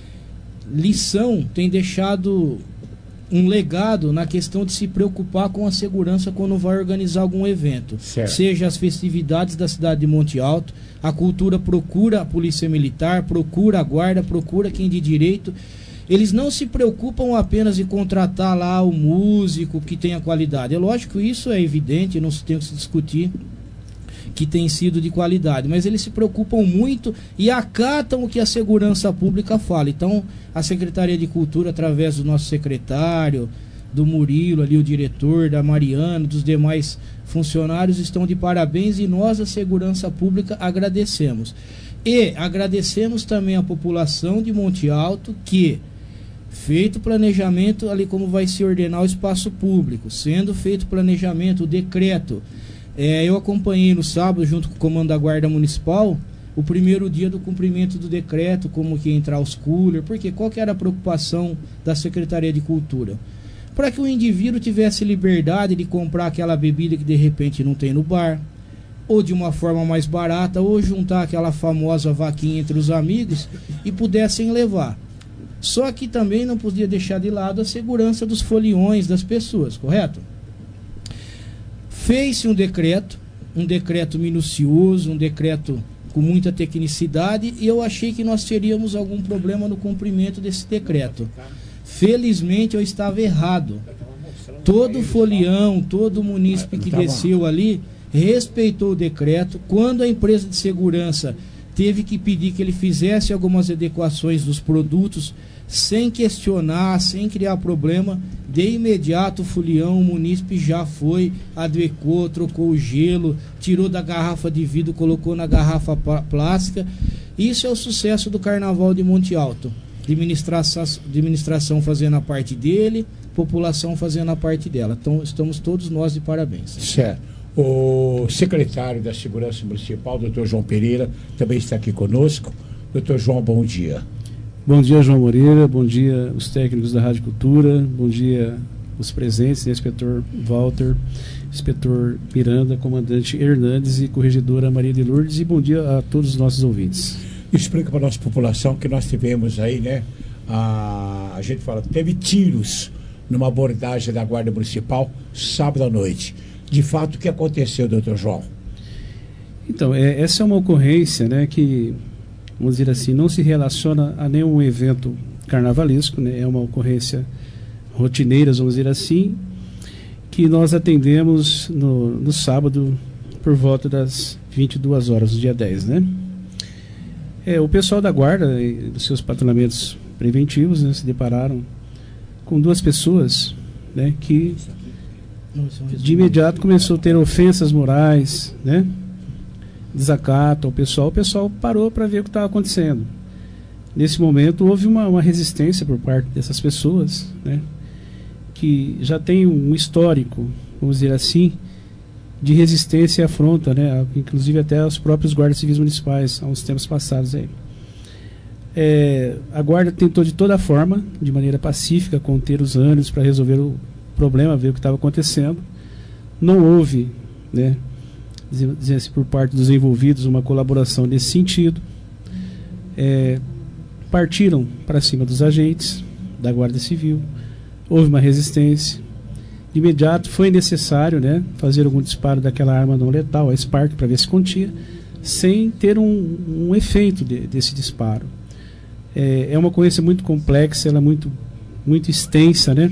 lição, tem deixado um legado na questão de se preocupar com a segurança quando vai organizar algum evento. Certo. Seja as festividades da cidade de Monte Alto, a Cultura procura a Polícia Militar, procura a Guarda, procura quem de direito. Eles não se preocupam apenas em contratar lá o músico que tenha qualidade. É lógico que isso é evidente, não se tem que se discutir que tem sido de qualidade, mas eles se preocupam muito e acatam o que a segurança pública fala. Então, a Secretaria de Cultura, através do nosso secretário, do Murilo, ali o diretor, da Mariana, dos demais funcionários, estão de parabéns e nós, a segurança pública, agradecemos. E agradecemos também a população de Monte Alto que, feito o planejamento ali como vai se ordenar o espaço público, sendo feito o planejamento, o decreto, É, eu acompanhei no sábado, junto com o comando da Guarda Municipal, o primeiro dia do cumprimento do decreto, como que ia entrar os coolers, porque qual que era a preocupação da Secretaria de Cultura? Para que o indivíduo tivesse liberdade de comprar aquela bebida que de repente não tem no bar, ou de uma forma mais barata, ou juntar aquela famosa vaquinha entre os amigos e pudessem levar. Só que também não podia deixar de lado a segurança dos foliões das pessoas, correto? Fez-se um decreto, um decreto minucioso, um decreto com muita tecnicidade, e eu achei que nós teríamos algum problema no cumprimento desse decreto. Felizmente eu estava errado. Todo folião, todo munícipe que desceu ali respeitou o decreto. Quando a empresa de segurança teve que pedir que ele fizesse algumas adequações dos produtos, sem questionar, sem criar problema, de imediato o folião, o munícipe já foi, adequou, trocou o gelo, tirou da garrafa de vidro, colocou na garrafa plástica. Isso é o sucesso do Carnaval de Monte Alto. Administração, administração fazendo a parte dele, população fazendo a parte dela. Então estamos todos nós de parabéns. Certo. O secretário da Segurança Municipal, doutor João Pereira, também está aqui conosco. doutor João, bom dia. Bom dia, João Moreira, bom dia os técnicos da Rádio Cultura, bom dia os presentes, né, inspetor Walter, inspetor Miranda, comandante Hernandes e corregedora Maria de Lourdes, e bom dia a todos os nossos ouvintes. Explica para a nossa população que nós tivemos aí, né, a, a gente fala, teve tiros numa abordagem da Guarda Municipal sábado à noite. De fato, o que aconteceu, doutor João? Então, é, essa é uma ocorrência, né, que, vamos dizer assim, não se relaciona a nenhum evento carnavalesco, né, é uma ocorrência rotineira, vamos dizer assim, que nós atendemos no, no sábado por volta das vinte e duas horas, do dia dez, né? É, o pessoal da guarda e dos seus patrulhamentos preventivos, né, se depararam com duas pessoas, né, que de imediato começou a ter ofensas morais, né, desacato ao pessoal. O pessoal parou para ver o que estava acontecendo. Nesse momento houve uma, uma resistência por parte dessas pessoas, né, que já tem um histórico, vamos dizer assim, de resistência e afronta, né, inclusive até aos próprios guardas civis municipais, há uns tempos passados aí. É, a guarda tentou de toda forma, de maneira pacífica, conter os ânimos para resolver o problema, ver o que estava acontecendo. Não houve, né, dizer assim, por parte dos envolvidos, uma colaboração nesse sentido. É, partiram para cima dos agentes da Guarda Civil, houve uma resistência. De imediato foi necessário, né, fazer algum disparo daquela arma não letal, a Spark, para ver se contia, sem ter um, um efeito de, desse disparo. É, é uma ocorrência muito complexa, ela é muito, muito extensa, né?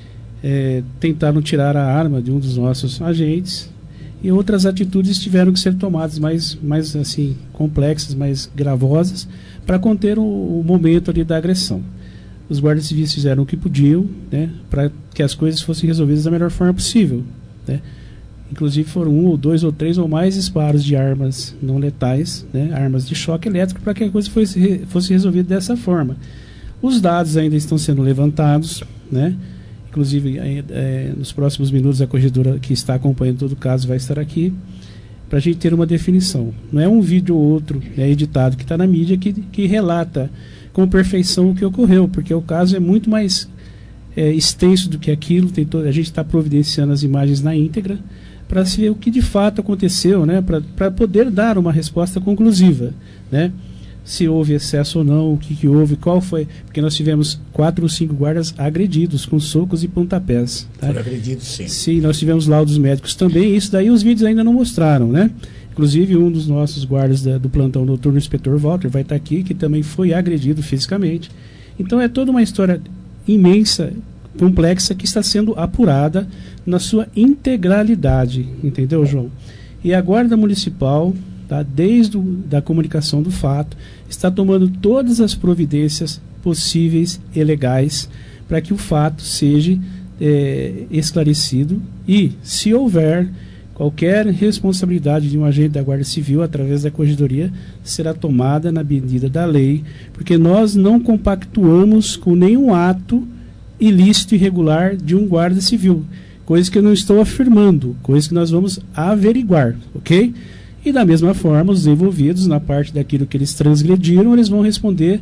É, tentaram tirar a arma de um dos nossos agentes, e outras atitudes tiveram que ser tomadas mais, mais assim, complexas, mais gravosas, para conter o, o momento ali da agressão. Os guardas civis fizeram o que podiam, né, para que as coisas fossem resolvidas da melhor forma possível, né? Inclusive foram um ou dois ou três ou mais disparos de armas não letais, né, armas de choque elétrico, para que a coisa fosse, fosse resolvida dessa forma. Os dados ainda estão sendo levantados, né? Inclusive, é, nos próximos minutos, a corregedora que está acompanhando todo o caso vai estar aqui para a gente ter uma definição. Não é um vídeo ou outro, é editado, que está na mídia, que, que relata com perfeição o que ocorreu, porque o caso é muito mais é, extenso do que aquilo. Tem to- a gente está providenciando as imagens na íntegra para se ver o que de fato aconteceu, né, para poder dar uma resposta conclusiva, né? Se houve excesso ou não, o que, que houve, qual foi, porque nós tivemos quatro ou cinco guardas agredidos com socos e pontapés. Tá? Foram agredidos, sim. Sim, nós tivemos laudos médicos também, isso daí os vídeos ainda não mostraram, né? Inclusive um dos nossos guardas da, do plantão noturno, o inspetor Walter, vai estar aqui, que também foi agredido fisicamente. Então é toda uma história imensa, complexa, que está sendo apurada na sua integralidade, entendeu, João? E a Guarda Municipal, tá, desde a da comunicação do fato, está tomando todas as providências possíveis e legais para que o fato seja é, esclarecido, e, se houver qualquer responsabilidade de um agente da Guarda Civil através da Corregedoria, será tomada na medida da lei, porque nós não compactuamos com nenhum ato ilícito e irregular de um guarda civil, coisa que eu não estou afirmando, coisa que nós vamos averiguar, ok? E da mesma forma, os envolvidos, na parte daquilo que eles transgrediram, eles vão responder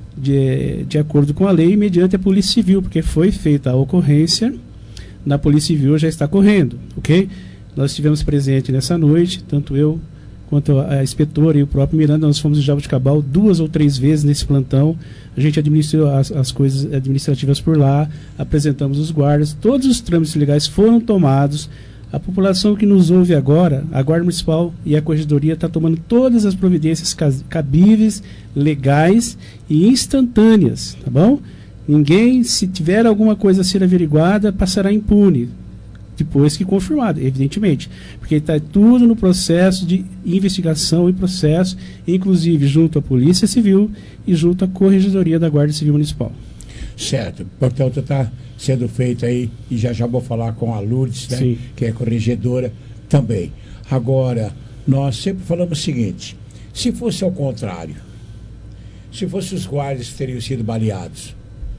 de, de acordo com a lei mediante a Polícia Civil, porque foi feita a ocorrência, na Polícia Civil já está correndo, ok? Nós estivemos presentes nessa noite, tanto eu quanto a inspetora e o próprio Miranda, nós fomos em Jaboticabal duas ou três vezes nesse plantão, a gente administrou as, as coisas administrativas por lá, apresentamos os guardas, todos os trâmites legais foram tomados. A população que nos ouve agora, a Guarda Municipal e a Corregedoria está tomando todas as providências cabíveis, legais e instantâneas, tá bom? Ninguém, se tiver alguma coisa a ser averiguada, passará impune, depois que confirmado, evidentemente, porque está tudo no processo de investigação e processo, inclusive junto à Polícia Civil e junto à Corregedoria da Guarda Civil Municipal. Certo, portanto está sendo feito aí, e já já vou falar com a Lourdes, né, que é corregedora também. Agora, nós sempre falamos o seguinte, se fosse ao contrário, se fosse os guardas que teriam sido baleados.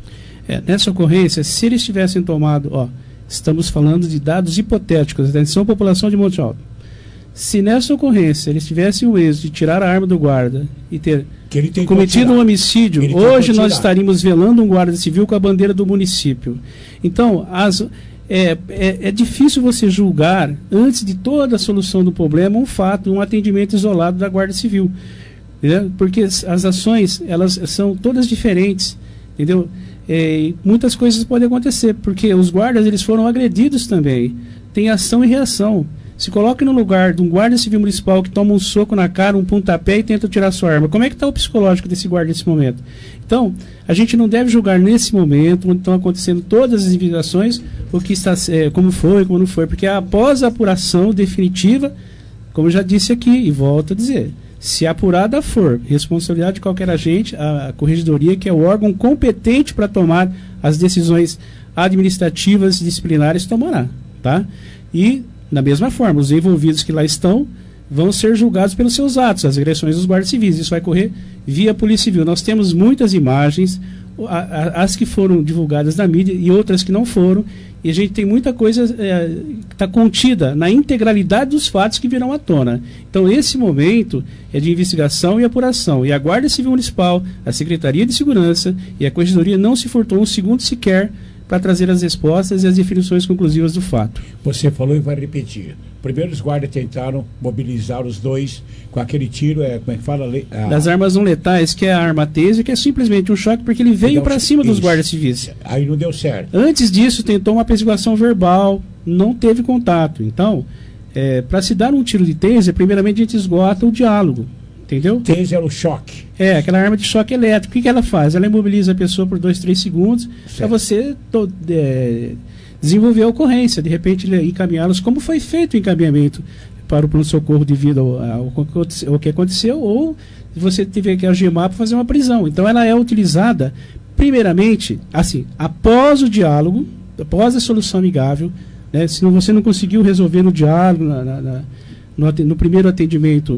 É, nessa ocorrência, se eles tivessem tomado, ó, estamos falando de dados hipotéticos, atenção população de Monte Alto. Se nessa ocorrência eles tivessem o êxito de tirar a arma do guarda e ter cometido um homicídio, hoje nós estaríamos velando um guarda civil com a bandeira do município. Então, as, é, é, é difícil você julgar, antes de toda a solução do problema, um fato, um atendimento isolado da Guarda Civil. Entendeu? Porque as ações, elas são todas diferentes, entendeu? É, muitas coisas podem acontecer, porque os guardas eles foram agredidos também. Tem ação e reação. Se coloque no lugar de um guarda civil municipal que toma um soco na cara, um pontapé e tenta tirar sua arma. Como é que está o psicológico desse guarda nesse momento? Então, a gente não deve julgar nesse momento, onde estão acontecendo todas as investigações, o que está, é, como foi, como não foi, porque após a apuração definitiva, como eu já disse aqui, e volto a dizer, se apurada for responsabilidade de qualquer agente, a, a Corregedoria, que é o órgão competente para tomar as decisões administrativas e disciplinares, tomará, tá? E da mesma forma, os envolvidos que lá estão vão ser julgados pelos seus atos, as agressões dos guardas civis. Isso vai correr via Polícia Civil. Nós temos muitas imagens, a, a, as que foram divulgadas na mídia e outras que não foram, e a gente tem muita coisa é, que está contida na integralidade dos fatos que virão à tona. Então, esse momento é de investigação e apuração. E a Guarda Civil Municipal, a Secretaria de Segurança e a Corregedoria não se furtou um segundo sequer para trazer as respostas e as definições conclusivas do fato. Você falou e vai repetir. Primeiro os guardas tentaram mobilizar os dois com aquele tiro, é, como é que fala? Ah. Das armas não letais, que é a arma taser, que é simplesmente um choque porque ele veio para cima isso. dos guardas civis. Aí não deu certo. Antes disso tentou uma apaziguação verbal, não teve contato. Então, é, para se dar um tiro de taser, primeiramente a gente esgota o diálogo. Entendeu? Taser é o choque. É, aquela arma de choque elétrico. O que, que ela faz? Ela imobiliza a pessoa por dois, três segundos para você to, é, desenvolver a ocorrência, de repente encaminhá-los, como foi feito o encaminhamento para o pronto-socorro devido ao, ao, ao que aconteceu, ou você tiver que algemar para fazer uma prisão. Então ela é utilizada, primeiramente, assim, após o diálogo, após a solução amigável, né, se você não conseguiu resolver no diálogo, na, na, na, no, no primeiro atendimento,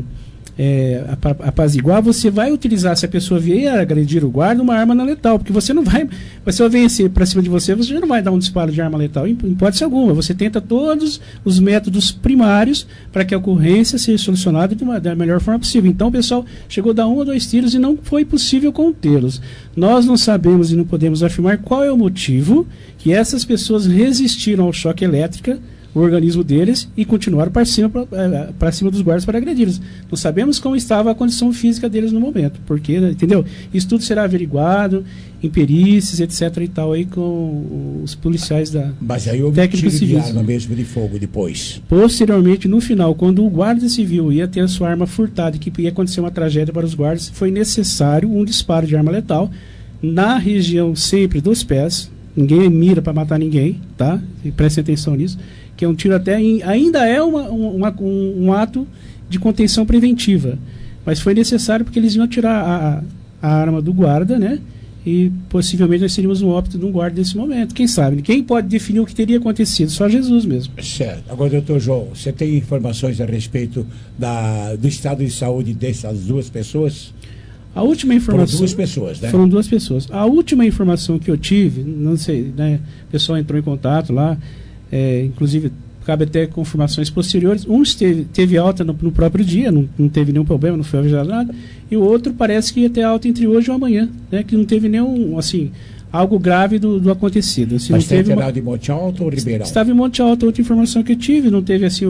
É, apaziguar, você vai utilizar, se a pessoa vier agredir o guarda, uma arma não letal, porque você não vai, se ela vem assim para cima de você, você já não vai dar um disparo de arma letal, em hipótese alguma. Você tenta todos os métodos primários para que a ocorrência seja solucionada de uma, da melhor forma possível. Então o pessoal chegou a dar um ou dois tiros e não foi possível contê-los. Nós não sabemos e não podemos afirmar qual é o motivo que essas pessoas resistiram ao choque elétrico, o organismo deles, e continuaram para cima, para cima dos guardas para agredi-los. Não sabemos como estava a condição física deles no momento, porque, entendeu? Isso tudo será averiguado em perícias, etc e tal, aí com os policiais da Mas aí houve tiro de arma mesmo de fogo depois. Posteriormente, no final, quando o guarda civil ia ter a sua arma furtada e que ia acontecer uma tragédia para os guardas, foi necessário um disparo de arma letal na região sempre dos pés. Ninguém mira para matar ninguém, tá? E prestem atenção nisso. Que é um tiro até, em, ainda é uma, uma, um, um ato de contenção preventiva, mas foi necessário porque eles iam tirar a, a arma do guarda, né? E possivelmente nós seríamos um óbito de um guarda nesse momento. Quem sabe? Quem pode definir o que teria acontecido? Só Jesus mesmo. Certo. Agora, doutor João, você tem informações a respeito da, do estado de saúde dessas duas pessoas? A última informação... Foram duas pessoas, né? Foram duas pessoas. A última informação que eu tive, não sei, né? O pessoal entrou em contato lá, É, inclusive cabe até confirmações posteriores. Um teve, teve alta no, no próprio dia, não, não teve nenhum problema, não foi avisado nada, e o outro parece que ia ter alta entre hoje e amanhã, né, que não teve nenhum, assim, algo grave do, do acontecido. Assim, Mas não tem teve internado uma... em Monte Alto ou Ribeirão? Estava em Monte Alto, outra informação que eu tive, não teve assim, o,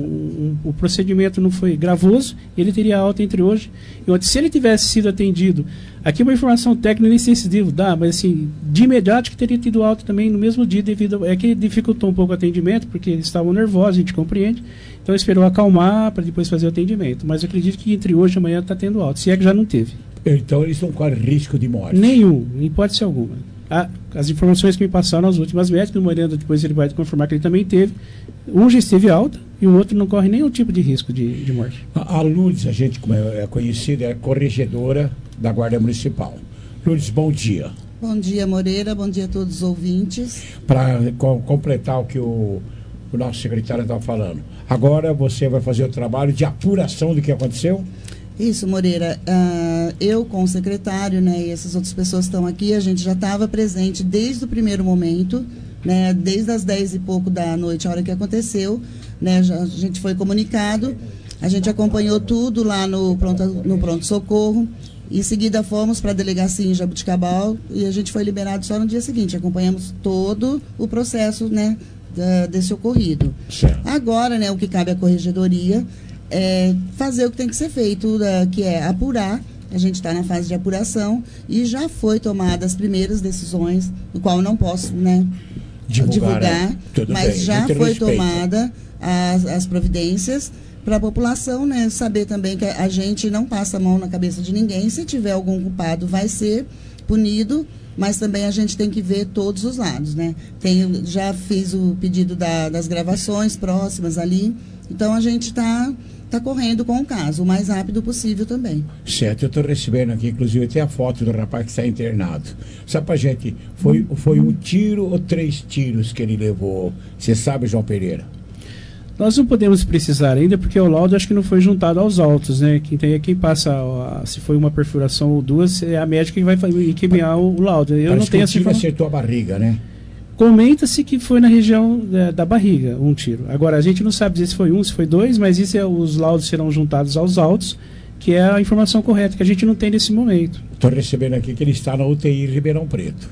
o, o, o procedimento não foi gravoso, ele teria alta entre hoje e ontem. Se ele tivesse sido atendido, aqui uma informação técnica, nem sei se devo dar, mas assim, de imediato que teria tido alta também no mesmo dia, devido a, é que dificultou um pouco o atendimento, porque eles estavam nervosos, a gente compreende, então esperou acalmar para depois fazer o atendimento, mas eu acredito que entre hoje e amanhã está tendo alta, se é que já não teve. Então eles não correm risco de morte? Nenhum, em hipótese alguma. Ah, as informações que me passaram nas últimas médicas, o Moreno depois ele vai confirmar que ele também teve. Um já esteve alta e o outro não corre nenhum tipo de risco de, de morte. A, a Lourdes, a gente como é conhecida, é corregedora da Guarda Municipal. Lourdes, bom dia. Bom dia, Moreira, bom dia a todos os ouvintes. Para co completar o que o, o nosso secretário estava falando, agora você vai fazer o trabalho de apuração do que aconteceu? Isso, Moreira. Uh, eu com o secretário, né, e essas outras pessoas que estão aqui, a gente já estava presente desde o primeiro momento, né, desde as dez e pouco da noite, a hora que aconteceu, né, já, a gente foi comunicado, a gente acompanhou tudo lá no pronto, no pronto-socorro, em seguida fomos para a delegacia em Jabuticabal e a gente foi liberado só no dia seguinte, acompanhamos todo o processo, né, da, desse ocorrido. Certo. Agora, né, o que cabe à corregedoria é fazer o que tem que ser feito, uh, que é apurar. A gente está na fase de apuração e já foi tomadas as primeiras decisões, no qual eu não posso, né, divulgar, divulgar é. mas bem, já foi respeito. tomada as, as providências para a população, né, saber também que a gente não passa a mão na cabeça de ninguém. Se tiver algum culpado, vai ser punido, mas também a gente tem que ver todos os lados, né? Tem, já fiz o pedido da, das gravações próximas ali, então a gente está tá correndo com o caso, o mais rápido possível também. Certo, eu estou recebendo aqui, inclusive, até a foto do rapaz que está internado. Só para gente, foi, foi um tiro ou três tiros que ele levou? Você sabe, João Pereira? Nós não podemos precisar ainda, porque o laudo acho que não foi juntado aos autos, né? Quem, tem, quem passa, a, se foi uma perfuração ou duas, é a médica que vai encaminhar o, o laudo. Eu Parece não tenho que o essa tiro informação. acertou a barriga, né? Comenta-se que foi na região da, da barriga, um tiro. Agora, a gente não sabe dizer se foi um, se foi dois, mas isso é, os laudos serão juntados aos autos, que é a informação correta, que a gente não tem nesse momento. Estou recebendo aqui que ele está na U T I Ribeirão Preto.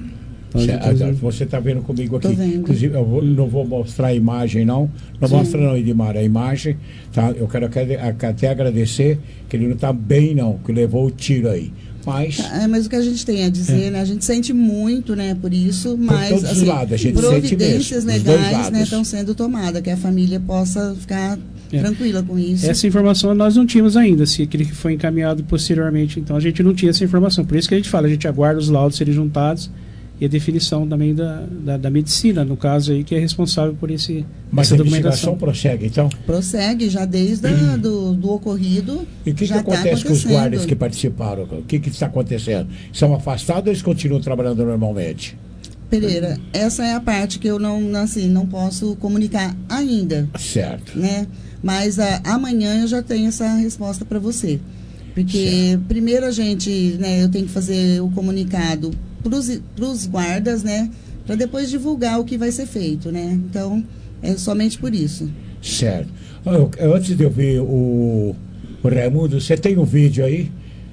Você, você está vendo comigo aqui. Inclusive, eu vou, não vou mostrar a imagem, não. Não Sim. mostra, não, Edmar, a imagem. Tá? Eu quero até agradecer que ele não está bem, não, que levou o tiro aí. Mas, é, mas o que a gente tem a dizer, é. né? A gente sente muito, né, por isso, mas por todos assim, os lados, a gente providências sente mesmo, legais, né, estão sendo tomadas, que a família possa ficar é. tranquila com isso. Essa informação nós não tínhamos ainda, se aquele que foi encaminhado posteriormente, então a gente não tinha essa informação. Por isso que a gente fala, a gente aguarda os laudos serem juntados e a definição também da, da, da medicina, no caso aí, que é responsável por esse, Mas essa a documentação. investigação prossegue, então? Prossegue, já desde a, do, do ocorrido. E o que, que tá acontece com os guardas que participaram? O que, que está acontecendo? São afastados ou eles continuam trabalhando normalmente? Pereira, essa é a parte que eu não, assim, não posso comunicar ainda. Certo. Né? Mas a, amanhã eu já tenho essa resposta para você. Porque certo. primeiro a gente, né, eu tenho que fazer o comunicado para os guardas, né, para depois divulgar o que vai ser feito, né? Então, é somente por isso. Certo. Eu, antes de eu ver o, o Raimundo, você tem um vídeo aí?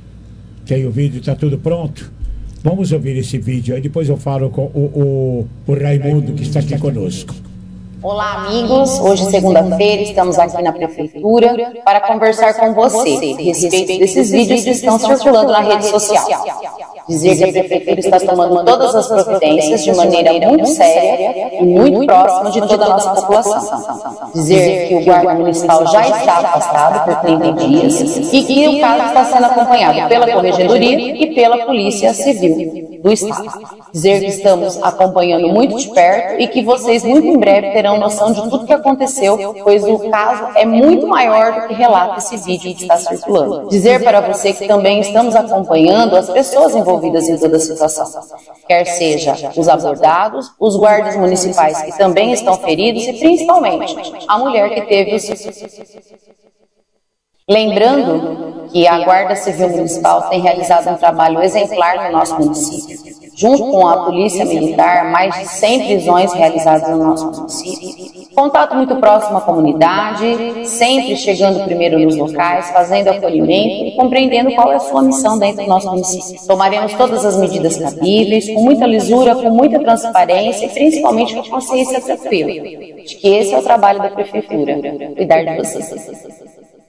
Tem o vídeo, está tudo pronto? Vamos ouvir esse vídeo aí, depois eu falo com o, o, o Raimundo, que está aqui conosco. Olá, amigos. Hoje, segunda-feira, estamos aqui na Prefeitura para conversar com você a respeito desses vídeos que estão circulando na rede social. Dizer que a Prefeitura está tomando todas as providências de maneira muito séria e muito próxima de toda a nossa população. Dizer que o guarda municipal já está afastado por trinta dias e que o caso está sendo acompanhado pela Corregedoria e pela Polícia Civil do Estado. Dizer que estamos acompanhando muito de perto e que vocês muito em breve terão noção de tudo que aconteceu, pois o caso é muito maior do que relata esse vídeo que está circulando. Dizer para você que também estamos acompanhando as pessoas envolvidas em toda a situação, quer seja os abordados, os guardas municipais que também estão feridos e principalmente a mulher que teve os... Lembrando que a Guarda Civil Municipal tem realizado um trabalho exemplar no nosso município, Junto com a Polícia Militar, mais de cem prisões realizadas no nosso município. Contato muito próximo à comunidade, sempre chegando primeiro nos locais, fazendo acolhimento e compreendendo qual é a sua missão dentro do nosso município. Tomaremos todas as medidas cabíveis, com muita lisura, com muita transparência e principalmente com consciência tranquila, de que esse é o trabalho da Prefeitura, cuidar de vocês.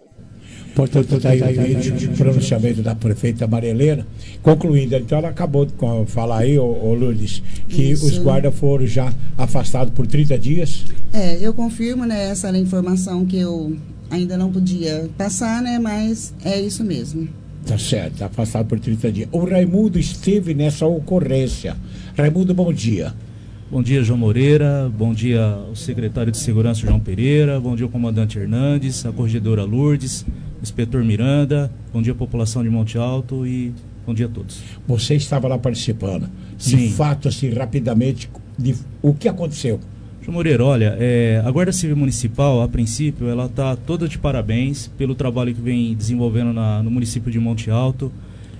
Portanto, está aí o vídeo de pronunciamento da prefeita Maria Helena. Concluindo, então ela acabou de falar aí, ô, ô Lourdes, que Isso. os guardas foram já afastados por trinta dias. É, eu confirmo, né, essa era a informação que eu ainda não podia passar, né, mas é isso mesmo. Tá certo, está afastado por trinta dias. O Raimundo esteve nessa ocorrência. Raimundo, bom dia. Bom dia, João Moreira, bom dia ao secretário de Segurança, João Pereira, bom dia ao comandante Hernandes, a corregedora Lourdes, inspetor Miranda, bom dia à população de Monte Alto e bom dia a todos. Você estava lá participando. Sim. De fato, assim, rapidamente, de, o que aconteceu? João Moreira, olha, é, a Guarda Civil Municipal, a princípio, ela está toda de parabéns pelo trabalho que vem desenvolvendo na, no município de Monte Alto.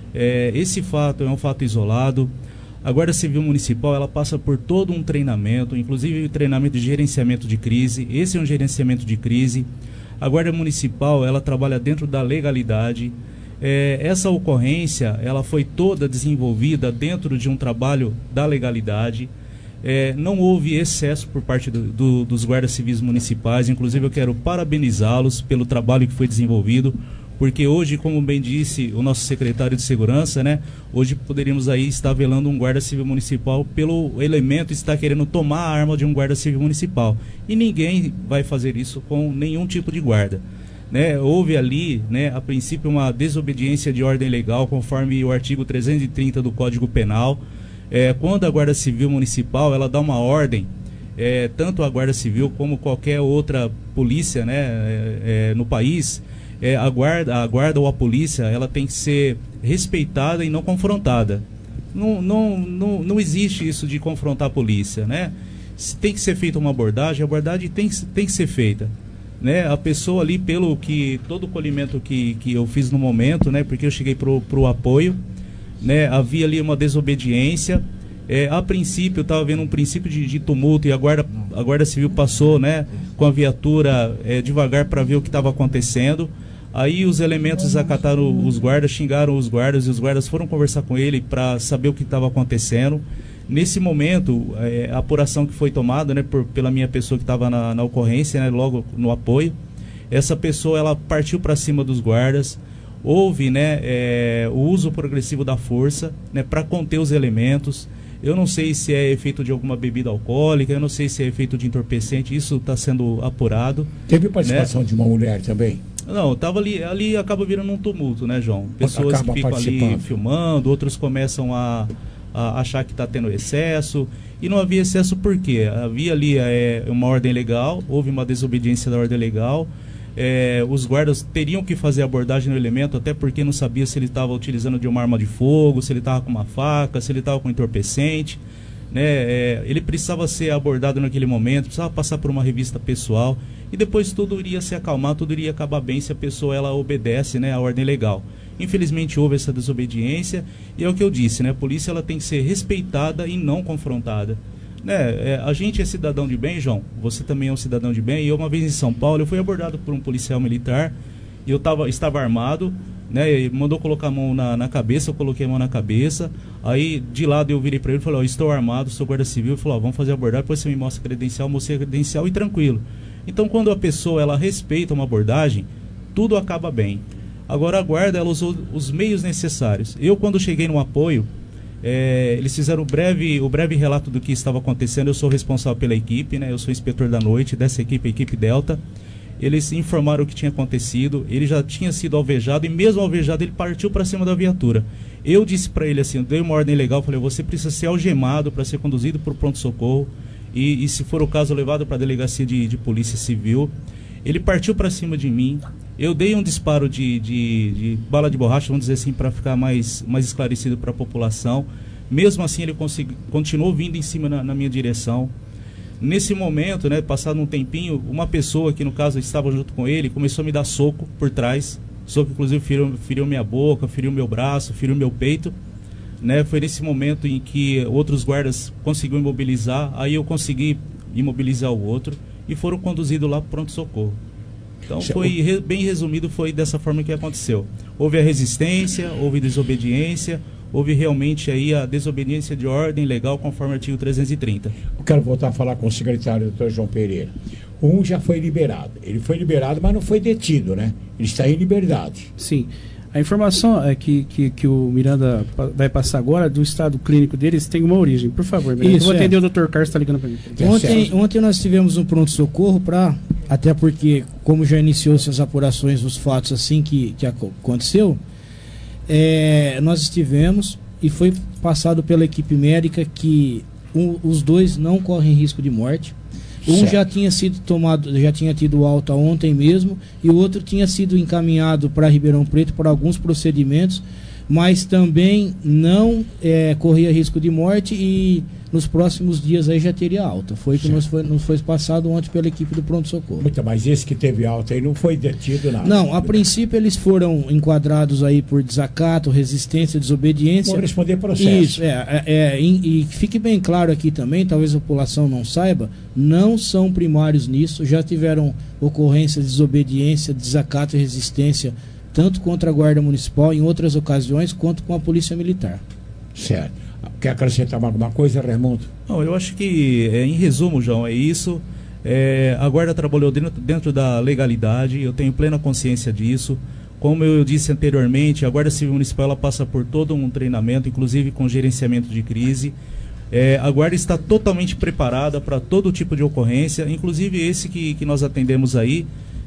É, esse fato é um fato isolado. A Guarda Civil Municipal, ela passa por todo um treinamento, inclusive o treinamento de gerenciamento de crise. Esse é um gerenciamento de crise. A Guarda Municipal, ela trabalha dentro da legalidade. É, essa ocorrência, ela foi toda desenvolvida dentro de um trabalho da legalidade. É, não houve excesso por parte do, do, dos guardas civis municipais. Inclusive, eu quero parabenizá-los pelo trabalho que foi desenvolvido, porque hoje, como bem disse o nosso secretário de Segurança, né, hoje poderíamos aí estar velando um guarda civil municipal pelo elemento estar querendo tomar a arma de um guarda civil municipal. E ninguém vai fazer isso com nenhum tipo de guarda. Né? Houve ali, né, a princípio, uma desobediência de ordem legal, conforme o artigo trezentos e trinta do Código Penal. É, quando a Guarda Civil Municipal ela dá uma ordem, é, tanto a Guarda Civil como qualquer outra polícia, né, é, é, no país, É, a, guarda, a guarda ou a polícia, ela tem que ser respeitada e não confrontada. Não, não, não, não existe isso de confrontar a polícia, né? Se tem que ser feita uma abordagem, a abordagem tem, tem que ser feita. Né? A pessoa ali, pelo que, todo o colhimento que, que eu fiz no momento, né? Porque eu cheguei pro, pro apoio, né? Havia ali uma desobediência. É, a princípio, estava vendo um princípio de, de tumulto e a guarda, a guarda Civil passou, né, com a viatura é, devagar para ver o que estava acontecendo. Aí os elementos desacataram os guardas, xingaram os guardas e os guardas foram conversar com ele para saber o que estava acontecendo. Nesse momento, é, a apuração que foi tomada, né, por, pela minha pessoa que estava na, na ocorrência, né, logo no apoio, essa pessoa ela partiu para cima dos guardas. Houve, né, é, o uso progressivo da força, né, para conter os elementos. Eu não sei se é efeito de alguma bebida alcoólica, eu não sei se é efeito de entorpecente, isso está sendo apurado. Teve participação, né, de uma mulher também? Não, tava ali, ali acaba virando um tumulto, né, João? Pessoas acaba que ficam ali filmando, outros começam a, a achar que está tendo excesso, e não havia excesso por quê? Havia ali é, uma ordem legal, houve uma desobediência da ordem legal, é, os guardas teriam que fazer abordagem no elemento, até porque não sabia se ele estava utilizando de uma arma de fogo, se ele estava com uma faca, se ele estava com entorpecente, né? É, ele precisava ser abordado naquele momento, precisava passar por uma revista pessoal e depois tudo iria se acalmar, tudo iria acabar bem se a pessoa ela obedece, né, à ordem legal. Infelizmente houve essa desobediência e é o que eu disse, né? A polícia ela tem que ser respeitada e não confrontada. Né, é, a gente é cidadão de bem, João, você também é um cidadão de bem, e eu uma vez em São Paulo, eu fui abordado por um policial militar, e eu tava, estava armado, né, ele mandou colocar a mão na, na cabeça, eu coloquei a mão na cabeça, aí de lado eu virei para ele e falei, ó, estou armado, sou guarda civil, ele falou, ó, vamos fazer abordagem, depois você me mostra a credencial, mostrei a credencial e tranquilo. Então quando a pessoa, ela respeita uma abordagem, tudo acaba bem. Agora a guarda, ela usou os meios necessários. Eu quando cheguei no apoio, É, eles fizeram o breve, o breve relato do que estava acontecendo. Eu sou responsável pela equipe, né? Eu sou inspetor da noite dessa equipe, a equipe Delta. Eles informaram o que tinha acontecido. Ele já tinha sido alvejado e mesmo alvejado ele partiu para cima da viatura. Eu disse para ele assim, eu dei uma ordem legal, falei, você precisa ser algemado para ser conduzido para o pronto-socorro e, e se for o caso levado para a delegacia de, de polícia civil. Ele partiu para cima de mim. Eu dei um disparo de, de, de bala de borracha, vamos dizer assim, para ficar mais, mais esclarecido para a população. Mesmo assim, ele consegui, continuou vindo em cima na, na minha direção. Nesse momento, né, passado um tempinho, uma pessoa que, no caso, estava junto com ele, começou a me dar soco por trás. Soco, inclusive, feriu, feriu minha boca, feriu meu braço, feriu meu peito. né? Foi nesse momento em que outros guardas conseguiram imobilizar, aí eu consegui imobilizar o outro e foram conduzidos lá para o pronto-socorro. Então, foi re, bem resumido, foi dessa forma que aconteceu. Houve a resistência, houve desobediência, houve realmente aí a desobediência de ordem legal conforme o artigo trezentos e trinta. Eu quero voltar a falar com o secretário, doutor João Pereira. Um já foi liberado. Ele foi liberado, mas não foi detido, né? Ele está em liberdade. Sim. A informação é que, que, que o Miranda vai passar agora do estado clínico deles tem uma origem. Por favor, Miranda. Isso, eu vou atender é. o doutor Carlos, está ligando para mim. Ontem, ontem nós tivemos um pronto-socorro para, até porque, como já iniciou-se as apurações dos fatos assim que, que aconteceu, é, nós estivemos e foi passado pela equipe médica que um, os dois não correm risco de morte. Um certo. já tinha sido tomado, já tinha tido alta ontem mesmo, e o outro tinha sido encaminhado para Ribeirão Preto por alguns procedimentos, mas também não é, corria risco de morte e nos próximos dias aí já teria alta. Foi que nos foi, nos foi passado ontem pela equipe do pronto-socorro. Muito, mas esse que teve alta aí não foi detido nada. Não, a princípio eles foram enquadrados aí por desacato, resistência, desobediência. Vão responder processo. Isso, é, é, é e, e fique bem claro aqui também, talvez a população não saiba, não são primários nisso, já tiveram ocorrências de desobediência, desacato e resistência, tanto contra a Guarda Municipal em outras ocasiões, quanto com a Polícia Militar. Certo. Quer acrescentar alguma coisa, Raimundo? Não, eu acho que, é, em resumo, João, é isso. É, a Guarda trabalhou dentro, dentro da legalidade, eu tenho plena consciência disso. Como eu disse anteriormente, a Guarda Civil Municipal ela passa por todo um treinamento, inclusive com gerenciamento de crise. É, a Guarda está totalmente preparada para todo tipo de ocorrência, inclusive esse que, que nós atendemos aí.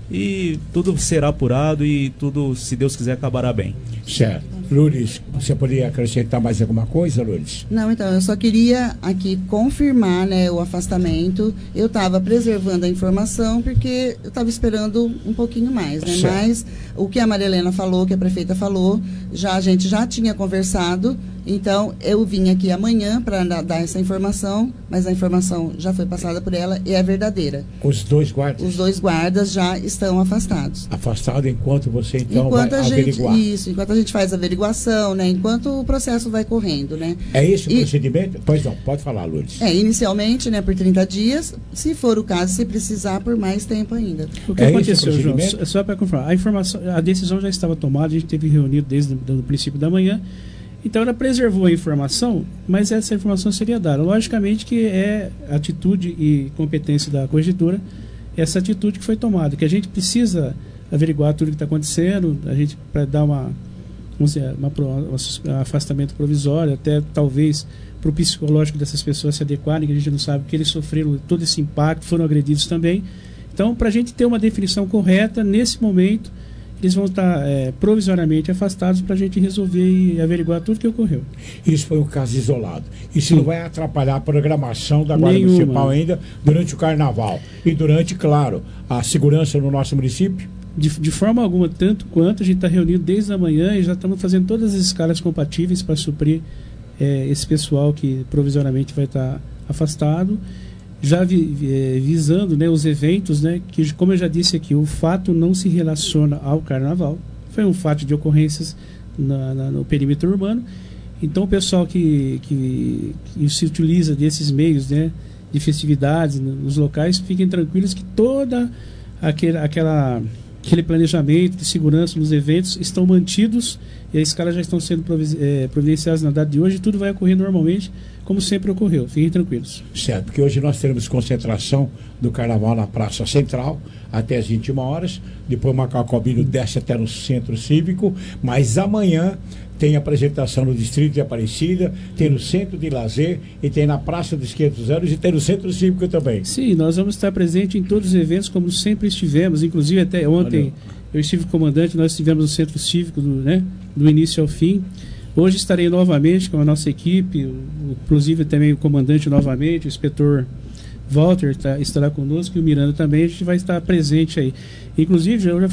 E tudo será apurado e tudo, se Deus quiser, acabará bem. Certo. Lourdes, você poderia acrescentar mais alguma coisa, Lourdes? Não, então, eu só queria aqui confirmar, né, o afastamento. Eu estava preservando a informação porque eu estava esperando um pouquinho mais, né? Certo. Mas o que a Maria Helena falou, que a prefeita falou, já a gente já tinha conversado. Então, eu vim aqui amanhã para dar essa informação, mas a informação já foi passada por ela e é verdadeira. Os dois guardas? Os dois guardas já estão afastados. Afastados enquanto você, então, enquanto vai a gente, averiguar? Isso, enquanto a gente faz a averiguação, né? Enquanto o processo vai correndo, né? É esse o e, procedimento? Pois não, pode falar, Lourdes. É, inicialmente, né, por trinta dias, se for o caso, se precisar por mais tempo ainda. O que é aconteceu, João? Só para confirmar, a, informação, a decisão já estava tomada, a gente teve reunido desde o princípio da manhã. Então ela preservou a informação, mas essa informação seria dada. Logicamente que é atitude e competência da corregedora essa atitude que foi tomada, que a gente precisa averiguar tudo o que está acontecendo, a gente para dar uma, vamos dizer, uma, um afastamento provisório, até talvez para o psicológico dessas pessoas se adequarem, que a gente não sabe que eles sofreram todo esse impacto, foram agredidos também. Então, para a gente ter uma definição correta, nesse momento, eles vão estar é, provisoriamente afastados para a gente resolver e averiguar tudo o que ocorreu. Isso foi um caso isolado. Isso Sim. não vai atrapalhar a programação da Guarda Nenhuma. Municipal ainda durante o Carnaval. E durante, claro, a segurança no nosso município? De, de forma alguma, tanto quanto a gente está reunido desde a manhã e já estamos fazendo todas as escalas compatíveis para suprir é, esse pessoal que provisoriamente vai estar afastado. Já vi, vi, visando, né, os eventos, né, que, como eu já disse aqui, o fato não se relaciona ao Carnaval. Foi um fato de ocorrências na, na, no perímetro urbano. Então, o pessoal que, que, que se utiliza desses meios, né, de festividades nos locais, fiquem tranquilos que toda aquele, aquela, aquele planejamento de segurança nos eventos estão mantidos e as escalas já estão sendo providenciadas na data de hoje e tudo vai ocorrer normalmente, como sempre ocorreu. Fiquem tranquilos. Certo, porque hoje nós teremos concentração do Carnaval na Praça Central até as vinte e uma horas, depois o Macaco Albino desce até no Centro Cívico, mas amanhã tem apresentação no Distrito de Aparecida, tem no Centro de Lazer e tem na Praça dos quinhentos anos e tem no Centro Cívico também. Sim, nós vamos estar presentes em todos os eventos como sempre estivemos, inclusive até ontem Valeu. eu estive comandante, nós estivemos no Centro Cívico do, né, do início ao fim. Hoje estarei novamente com a nossa equipe, inclusive também o comandante novamente, o inspetor Walter tá, estará conosco e o Miranda também, a gente vai estar presente aí. Inclusive, eu já,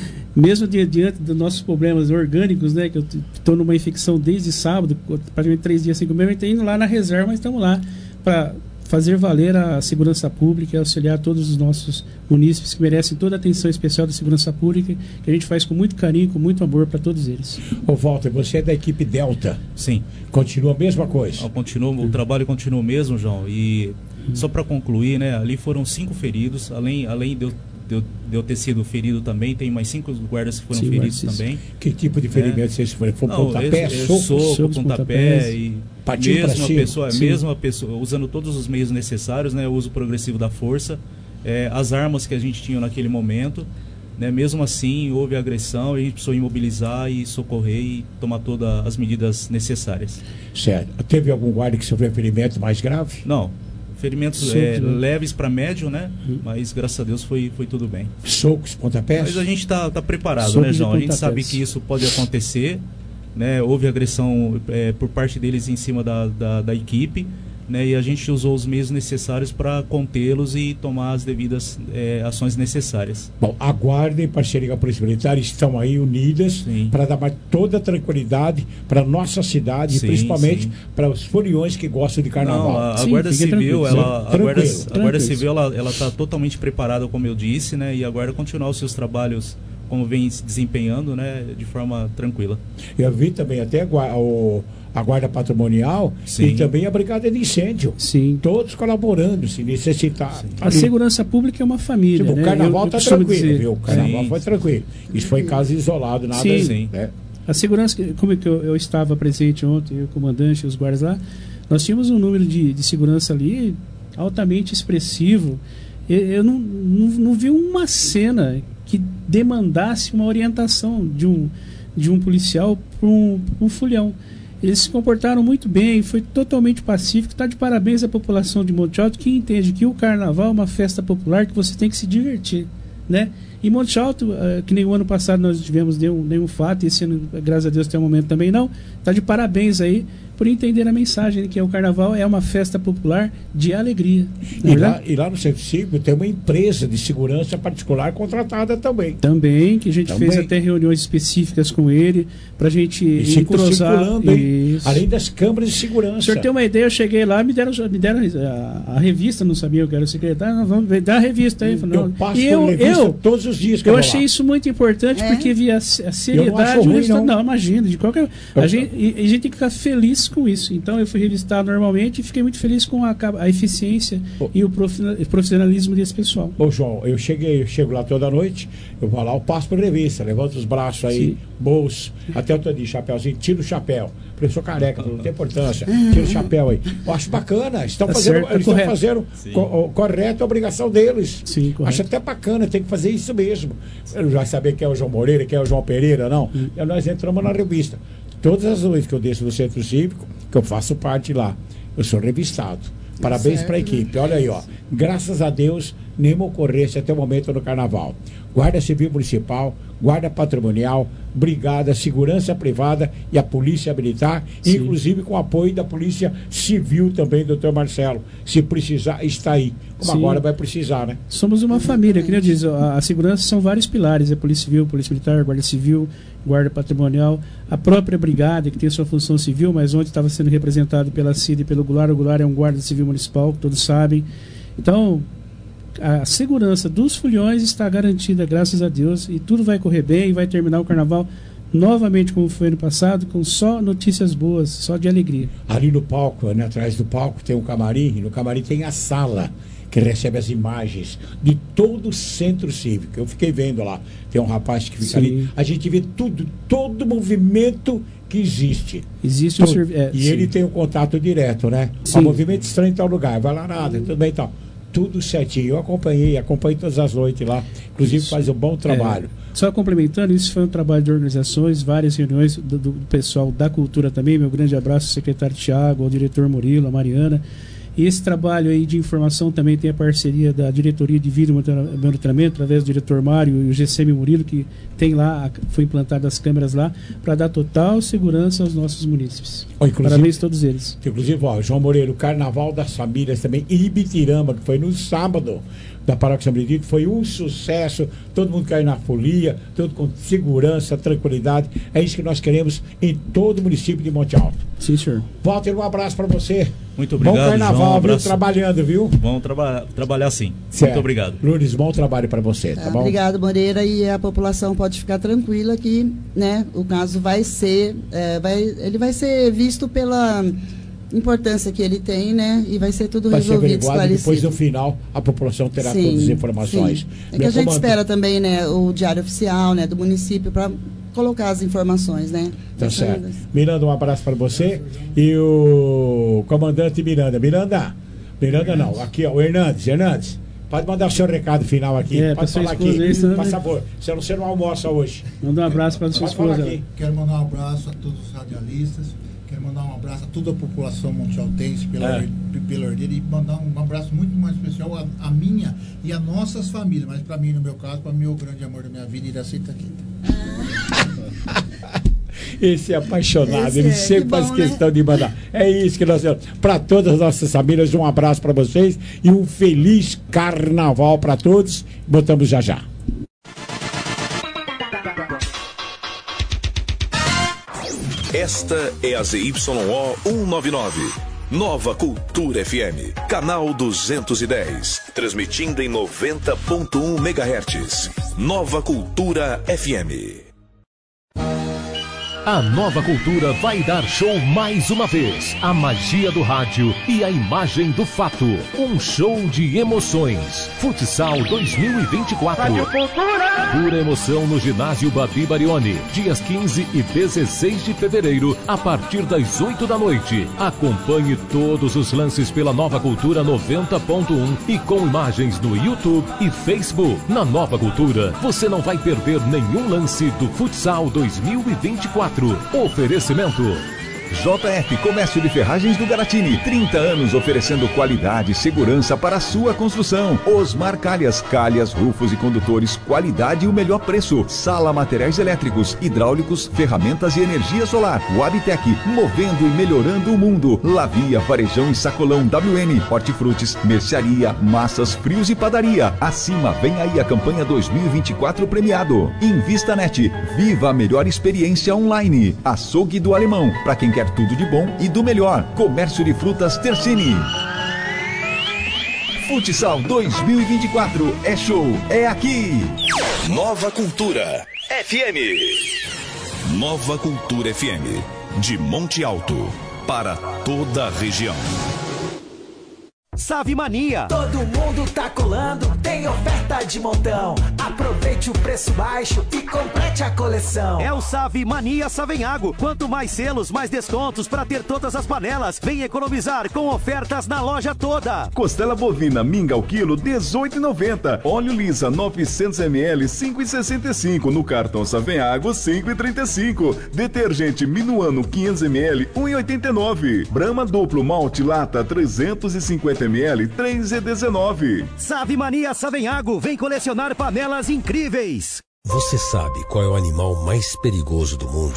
mesmo diante dos nossos problemas orgânicos, né, que eu estou numa infecção desde sábado, praticamente três dias sem comer, eu estou indo lá na reserva, mas estamos lá para fazer valer a segurança pública e auxiliar todos os nossos munícipes que merecem toda a atenção especial da segurança pública, que a gente faz com muito carinho, com muito amor para todos eles. Ô Walter, você é da equipe Delta. Sim. Continua a mesma coisa? Ah, continua, o trabalho continua o mesmo, João. E hum. só para concluir, né, ali foram cinco feridos, além, além de eu De eu, de eu ter sido ferido também, tem mais cinco guardas que foram Sim, feridos também. Que tipo de ferimento é. vocês foram? Foi Não, pontapé, esse, soco? soco, soco pontapé e mesmo a pessoa, Sim. mesmo a pessoa, usando todos os meios necessários, né, o uso progressivo da força, é, as armas que a gente tinha naquele momento, né, mesmo assim houve agressão, a gente precisou imobilizar e socorrer e tomar todas as medidas necessárias. Certo. Teve algum guarda que sofreu ferimento mais grave? Não. Ferimentos é, leves para médio, né? Hum. Mas graças a Deus foi, foi tudo bem. Socos, pontapés? Mas a gente está tá preparado, Socos né, João? A gente sabe que isso pode acontecer, né? Houve agressão é, por parte deles em cima da, da, da equipe, né? E a gente usou os meios necessários para contê-los e tomar as devidas é, ações necessárias. Bom, a Guarda e parceria com a Polícia Militar estão aí unidas para dar mais toda a tranquilidade para nossa cidade, sim, e principalmente para os foliões que gostam de carnaval. Não, a, a sim, Guarda Civil, ela, a Guarda, a Guarda Civil, ela ela está totalmente preparada, como eu disse, né? E a Guarda continuar os seus trabalhos como vem se desempenhando, né, de forma tranquila. Eu vi também até o, a Guarda Patrimonial, sim, e também a Brigada de Incêndio. Sim. Todos colaborando, se necessitar. A segurança pública é uma família, tipo, né? O carnaval está tranquilo, dizer. viu? O carnaval sim. foi tranquilo. Isso foi em caso isolado, nada sim. assim. Né? A segurança, como que eu, eu estava presente ontem, o comandante e os guardas lá, nós tínhamos um número de, de segurança ali altamente expressivo. Eu, eu não, não, não vi uma cena que demandasse uma orientação de um, de um policial para um, um folião. Eles se comportaram muito bem, foi totalmente pacífico. Está de parabéns à população de Monte Alto, que entende que o carnaval é uma festa popular que você tem que se divertir, né? E Monte Alto, uh, que nem o ano passado nós tivemos nenhum, nenhum fato, e esse ano, graças a Deus, até o momento também não, está de parabéns aí por entender a mensagem, né, que é o carnaval é uma festa popular de alegria. E lá, e lá no Centro Cívico tem uma empresa de segurança particular contratada também. Também, que a gente também. fez até reuniões específicas com ele, para a gente e entrosar. Além das câmaras de segurança. O senhor tem uma ideia, eu cheguei lá, me deram, me deram a, a revista, não sabia eu que era o secretário, não, vamos dar a revista aí. Eu, não. eu passo e eu, revista eu, todos os dias que eu eu achei lá. isso muito importante, é? porque via a, a seriedade do resultado. Não, não imagina, de qualquer. A gente, a gente tem que ficar feliz com isso. Então eu fui revistar normalmente e fiquei muito feliz com a, a eficiência oh. e o profissionalismo desse pessoal. Ô João, eu cheguei, eu chego lá toda noite, eu vou lá, eu passo por revista, levanto os braços aí, sim, bolso, até eu tô de chapéuzinho, tiro o chapéu. Professor careca, não tem importância, tira o chapéu aí. Eu acho bacana, estão tá fazendo, certo, eles estão fazendo co correto a obrigação deles. Sim, acho até bacana, tem que fazer isso mesmo. Eu não já saber quem é o João Moreira, quem é o João Pereira, não. Hum. E nós entramos na revista. Todas as noites que eu desço no Centro Cívico, que eu faço parte lá, eu sou revistado. Parabéns para a equipe. Olha aí, ó. Graças a Deus, nenhuma ocorrência até o momento no Carnaval. Guarda Civil Municipal, Guarda Patrimonial, Brigada, Segurança Privada e a Polícia Militar, sim, inclusive com o apoio da Polícia Civil também, doutor Marcelo. Se precisar, está aí. Como sim, agora vai precisar, né? Somos uma família, que eu disse, a, a segurança são vários pilares, é Polícia Civil, Polícia Militar, Guarda Civil, Guarda Patrimonial, a própria Brigada, que tem a sua função civil, mas ontem estava sendo representado pela Cida e pelo Goulart. O Goulart é um Guarda Civil Municipal, que todos sabem. Então, a segurança dos foliões está garantida, graças a Deus, e tudo vai correr bem e vai terminar o carnaval novamente como foi ano passado, com só notícias boas, só de alegria. Ali no palco, né, atrás do palco tem um camarim, e no camarim tem a sala que recebe as imagens de todo o Centro Cívico. Eu fiquei vendo lá, tem um rapaz que fica sim, ali, a gente vê tudo, todo movimento que existe. Existe um serviço. É, e sim, ele tem um contato direto, né? Um movimento estranho em tal lugar, vai lá nada, tudo bem e tal. Tudo certinho. Eu acompanhei, acompanhei todas as noites lá. Inclusive isso, faz um bom trabalho. É, só complementando, isso foi um trabalho de organizações, várias reuniões do, do pessoal da cultura também. Meu grande abraço ao secretário Tiago, ao diretor Murilo, a Mariana. E esse trabalho aí de informação também tem a parceria da Diretoria de Vídeo e Monitoramento, através do diretor Mário e o G C M Murilo, que tem lá, foi implantado as câmeras lá, para dar total segurança aos nossos munícipes. Oh, parabéns a todos eles. Inclusive, ó, João Moreira, o Carnaval das Famílias também, em Ibitirama, que foi no sábado. da Paróquia São Benedito. Foi um sucesso, todo mundo caiu na folia, todo com segurança, tranquilidade. É isso que nós queremos em todo o município de Monte Alto. Sim, senhor. Walter, um abraço para você. Muito obrigado, bom carnaval, João, um viu? abraço. Trabalhando, viu? Vamos traba trabalhar sim. Certo. Muito obrigado. Lourdes, bom trabalho para você, tá, tá bom? Obrigado, Moreira, e a população pode ficar tranquila que, né, o caso vai ser, é, vai, ele vai ser visto pela importância que ele tem, né, e vai ser tudo vai resolvido, ser averiguado, e depois no final a população terá sim, todas as informações. Sim. É que a gente comando... espera também, né, o diário oficial, né, do município para colocar as informações, né? Tá certo. Miranda, um abraço para você. E o comandante Miranda. Miranda, Miranda não, aqui ó, o Hernandes, Hernandes, pode mandar o seu recado final aqui. É, pode falar aqui, por favor. Você não, você não almoça hoje. Manda um abraço para a sua esposa. Quero mandar um abraço a todos os radialistas. Quero mandar um abraço a toda a população montealtense pela, é. pela ordeira e mandar um abraço muito mais especial a, a minha e a nossas famílias, mas para mim, no meu caso, para mim, o grande amor da minha vida, Iraci Taquita. Esse é apaixonado, Esse ele é, sempre que faz bom, questão né? de mandar. É isso que nós temos. Para todas as nossas famílias, um abraço para vocês e um feliz carnaval para todos. Botamos já já. Esta é a Z Y O cento e noventa e nove. Nova Cultura F M, canal duzentos e dez, transmitindo em noventa ponto um megahertz. Nova Cultura F M. A Nova Cultura vai dar show mais uma vez. A magia do rádio e a imagem do fato. Um show de emoções. Futsal dois mil e vinte e quatro. Pura emoção no ginásio Babi Barioni. Dias quinze e dezesseis de fevereiro, a partir das oito da noite. Acompanhe todos os lances pela Nova Cultura noventa ponto um e com imagens no YouTube e Facebook. Na Nova Cultura, você não vai perder nenhum lance do Futsal dois mil e vinte e quatro. Oferecimento J F Comércio de Ferragens do Garatini, trinta anos oferecendo qualidade e segurança para a sua construção. Osmar Calhas, calhas, rufos e condutores, qualidade e o melhor preço. Sala Materiais Elétricos, Hidráulicos, Ferramentas e Energia Solar. Wabtec, movendo e melhorando o mundo. Lavia, Varejão e Sacolão W N, Hortifrutis, Mercearia, Massas, Frios e Padaria. Acima, vem aí a campanha dois mil e vinte e quatro premiado. InvistaNet, viva a melhor experiência online. Açougue do Alemão, para quem quer tudo de bom e do melhor. Comércio de Frutas Tercini. Futsal dois mil e vinte e quatro é show, é aqui. Nova Cultura F M. Nova Cultura F M, de Monte Alto, para toda a região. Save Mania. Todo mundo tá colando, tem oferta de montão. Aproveite o preço baixo e complete a coleção. É o Save Mania Savenhago. Quanto mais selos, mais descontos para ter todas as panelas. Vem economizar com ofertas na loja toda. Costela bovina minga ao quilo dezoito reais e noventa centavos. Óleo lisa novecentos mililitros cinco reais e sessenta e cinco centavos. No cartão Savenhago cinco reais e trinta e cinco centavos. Detergente Minuano quinhentos mililitros um real e oitenta e nove centavos. Brahma duplo malte lata trezentos e cinquenta mililitros três reais e dezenove centavos. Save Mania Savenhago, vem colecionar panelas incríveis. Você sabe qual é o animal mais perigoso do mundo?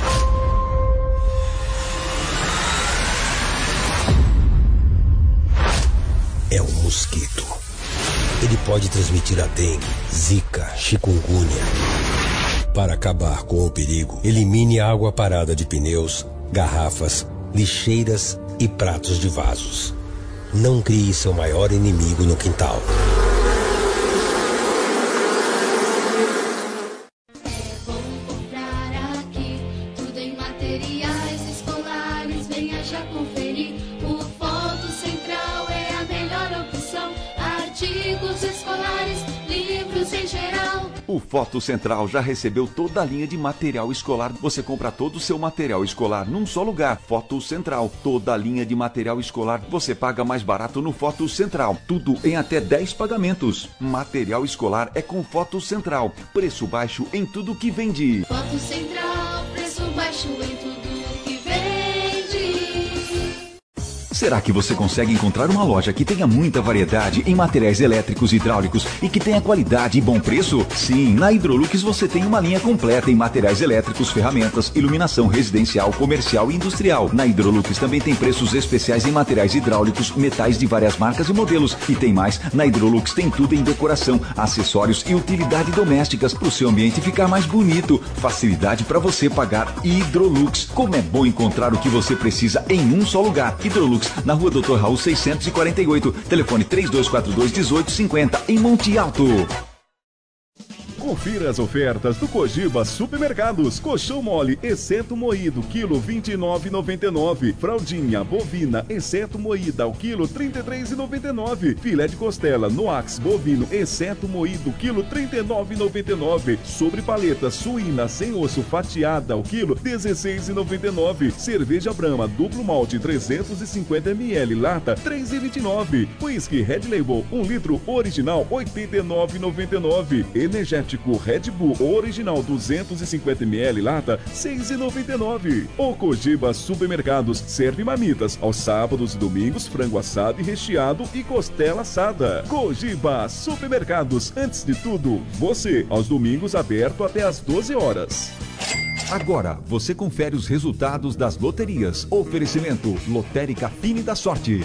É o mosquito. Ele pode transmitir a dengue, zika, chikungunya. Para acabar com o perigo, elimine a água parada de pneus, garrafas, lixeiras e pratos de vasos. Não crie seu maior inimigo no quintal. É bom comprar aqui, tudo em materiais escolares, venha já conferir. O Foto Central é a melhor opção, artigos escolares, livros em geral. O Foto Central já recebeu toda a linha de material escolar. Você compra todo o seu material escolar num só lugar. Foto Central. Toda a linha de material escolar você paga mais barato no Foto Central. Tudo em até dez pagamentos. Material escolar é com Foto Central. Preço baixo em tudo que vende. Foto Central, preço baixo em tudo que vende. Será que você consegue encontrar uma loja que tenha muita variedade em materiais elétricos e hidráulicos e que tenha qualidade e bom preço? Sim, na Hidrolux você tem uma linha completa em materiais elétricos, ferramentas, iluminação residencial, comercial e industrial. Na Hidrolux também tem preços especiais em materiais hidráulicos, metais de várias marcas e modelos. E tem mais, na Hidrolux tem tudo em decoração, acessórios e utilidades domésticas para o seu ambiente ficar mais bonito. Facilidade para você pagar Hidrolux. Como é bom encontrar o que você precisa em um só lugar. Hidrolux, na rua doutor Raul seiscentos e quarenta e oito, telefone três dois quatro dois, um oito cinco zero, em Monte Alto. Confira as ofertas do Cogiba Supermercados. Colchão mole, exceto moído, quilo vinte e nove reais e noventa e nove centavos. Fraldinha bovina, exceto moída, ao quilo trinta e três reais e noventa e nove centavos. Filé de costela Noax bovino, exceto moído, quilo trinta e nove reais e noventa e nove centavos. Sobre paleta suína sem osso fatiada, ao quilo dezesseis reais e noventa e nove centavos. Cerveja Brahma duplo malte trezentos e cinquenta mililitros, lata três reais e vinte e nove centavos. Whisky Red Label um litro original oitenta e nove reais e noventa e nove centavos. Energético Red Bull original duzentos e cinquenta mililitros, lata seis reais e noventa e nove centavos. O Cogiba Supermercados serve marmitas aos sábados e domingos, frango assado e recheado e costela assada. Cogiba Supermercados, antes de tudo, você, aos domingos aberto até às doze horas. Agora, você confere os resultados das loterias. Oferecimento Lotérica Fine da Sorte.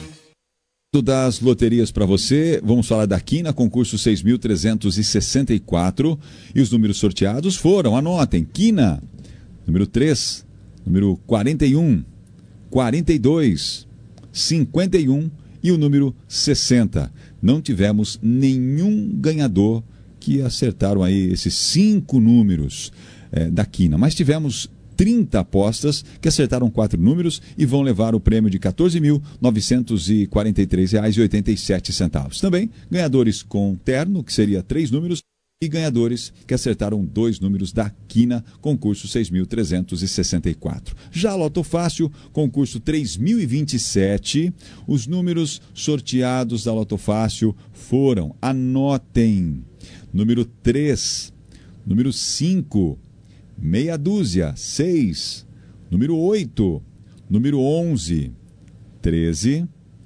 Das loterias para você, vamos falar da Quina, concurso seis mil trezentos e sessenta e quatro, e os números sorteados foram, anotem, Quina, número três, número quarenta e um, quarenta e dois, cinquenta e um e o número sessenta. Não tivemos nenhum ganhador que acertaram aí esses cinco números é, da Quina, mas tivemos trinta apostas que acertaram quatro números e vão levar o prêmio de quatorze mil novecentos e quarenta e três reais e oitenta e sete centavos. Também ganhadores com terno, que seria três números, e ganhadores que acertaram dois números da Quina, concurso seis mil trezentos e sessenta e quatro. Já Loto Fácil, concurso três mil e vinte e sete, os números sorteados da Loto Fácil foram, anotem, número três, número cinco, meia dúzia, seis, número oito, número onze, treze,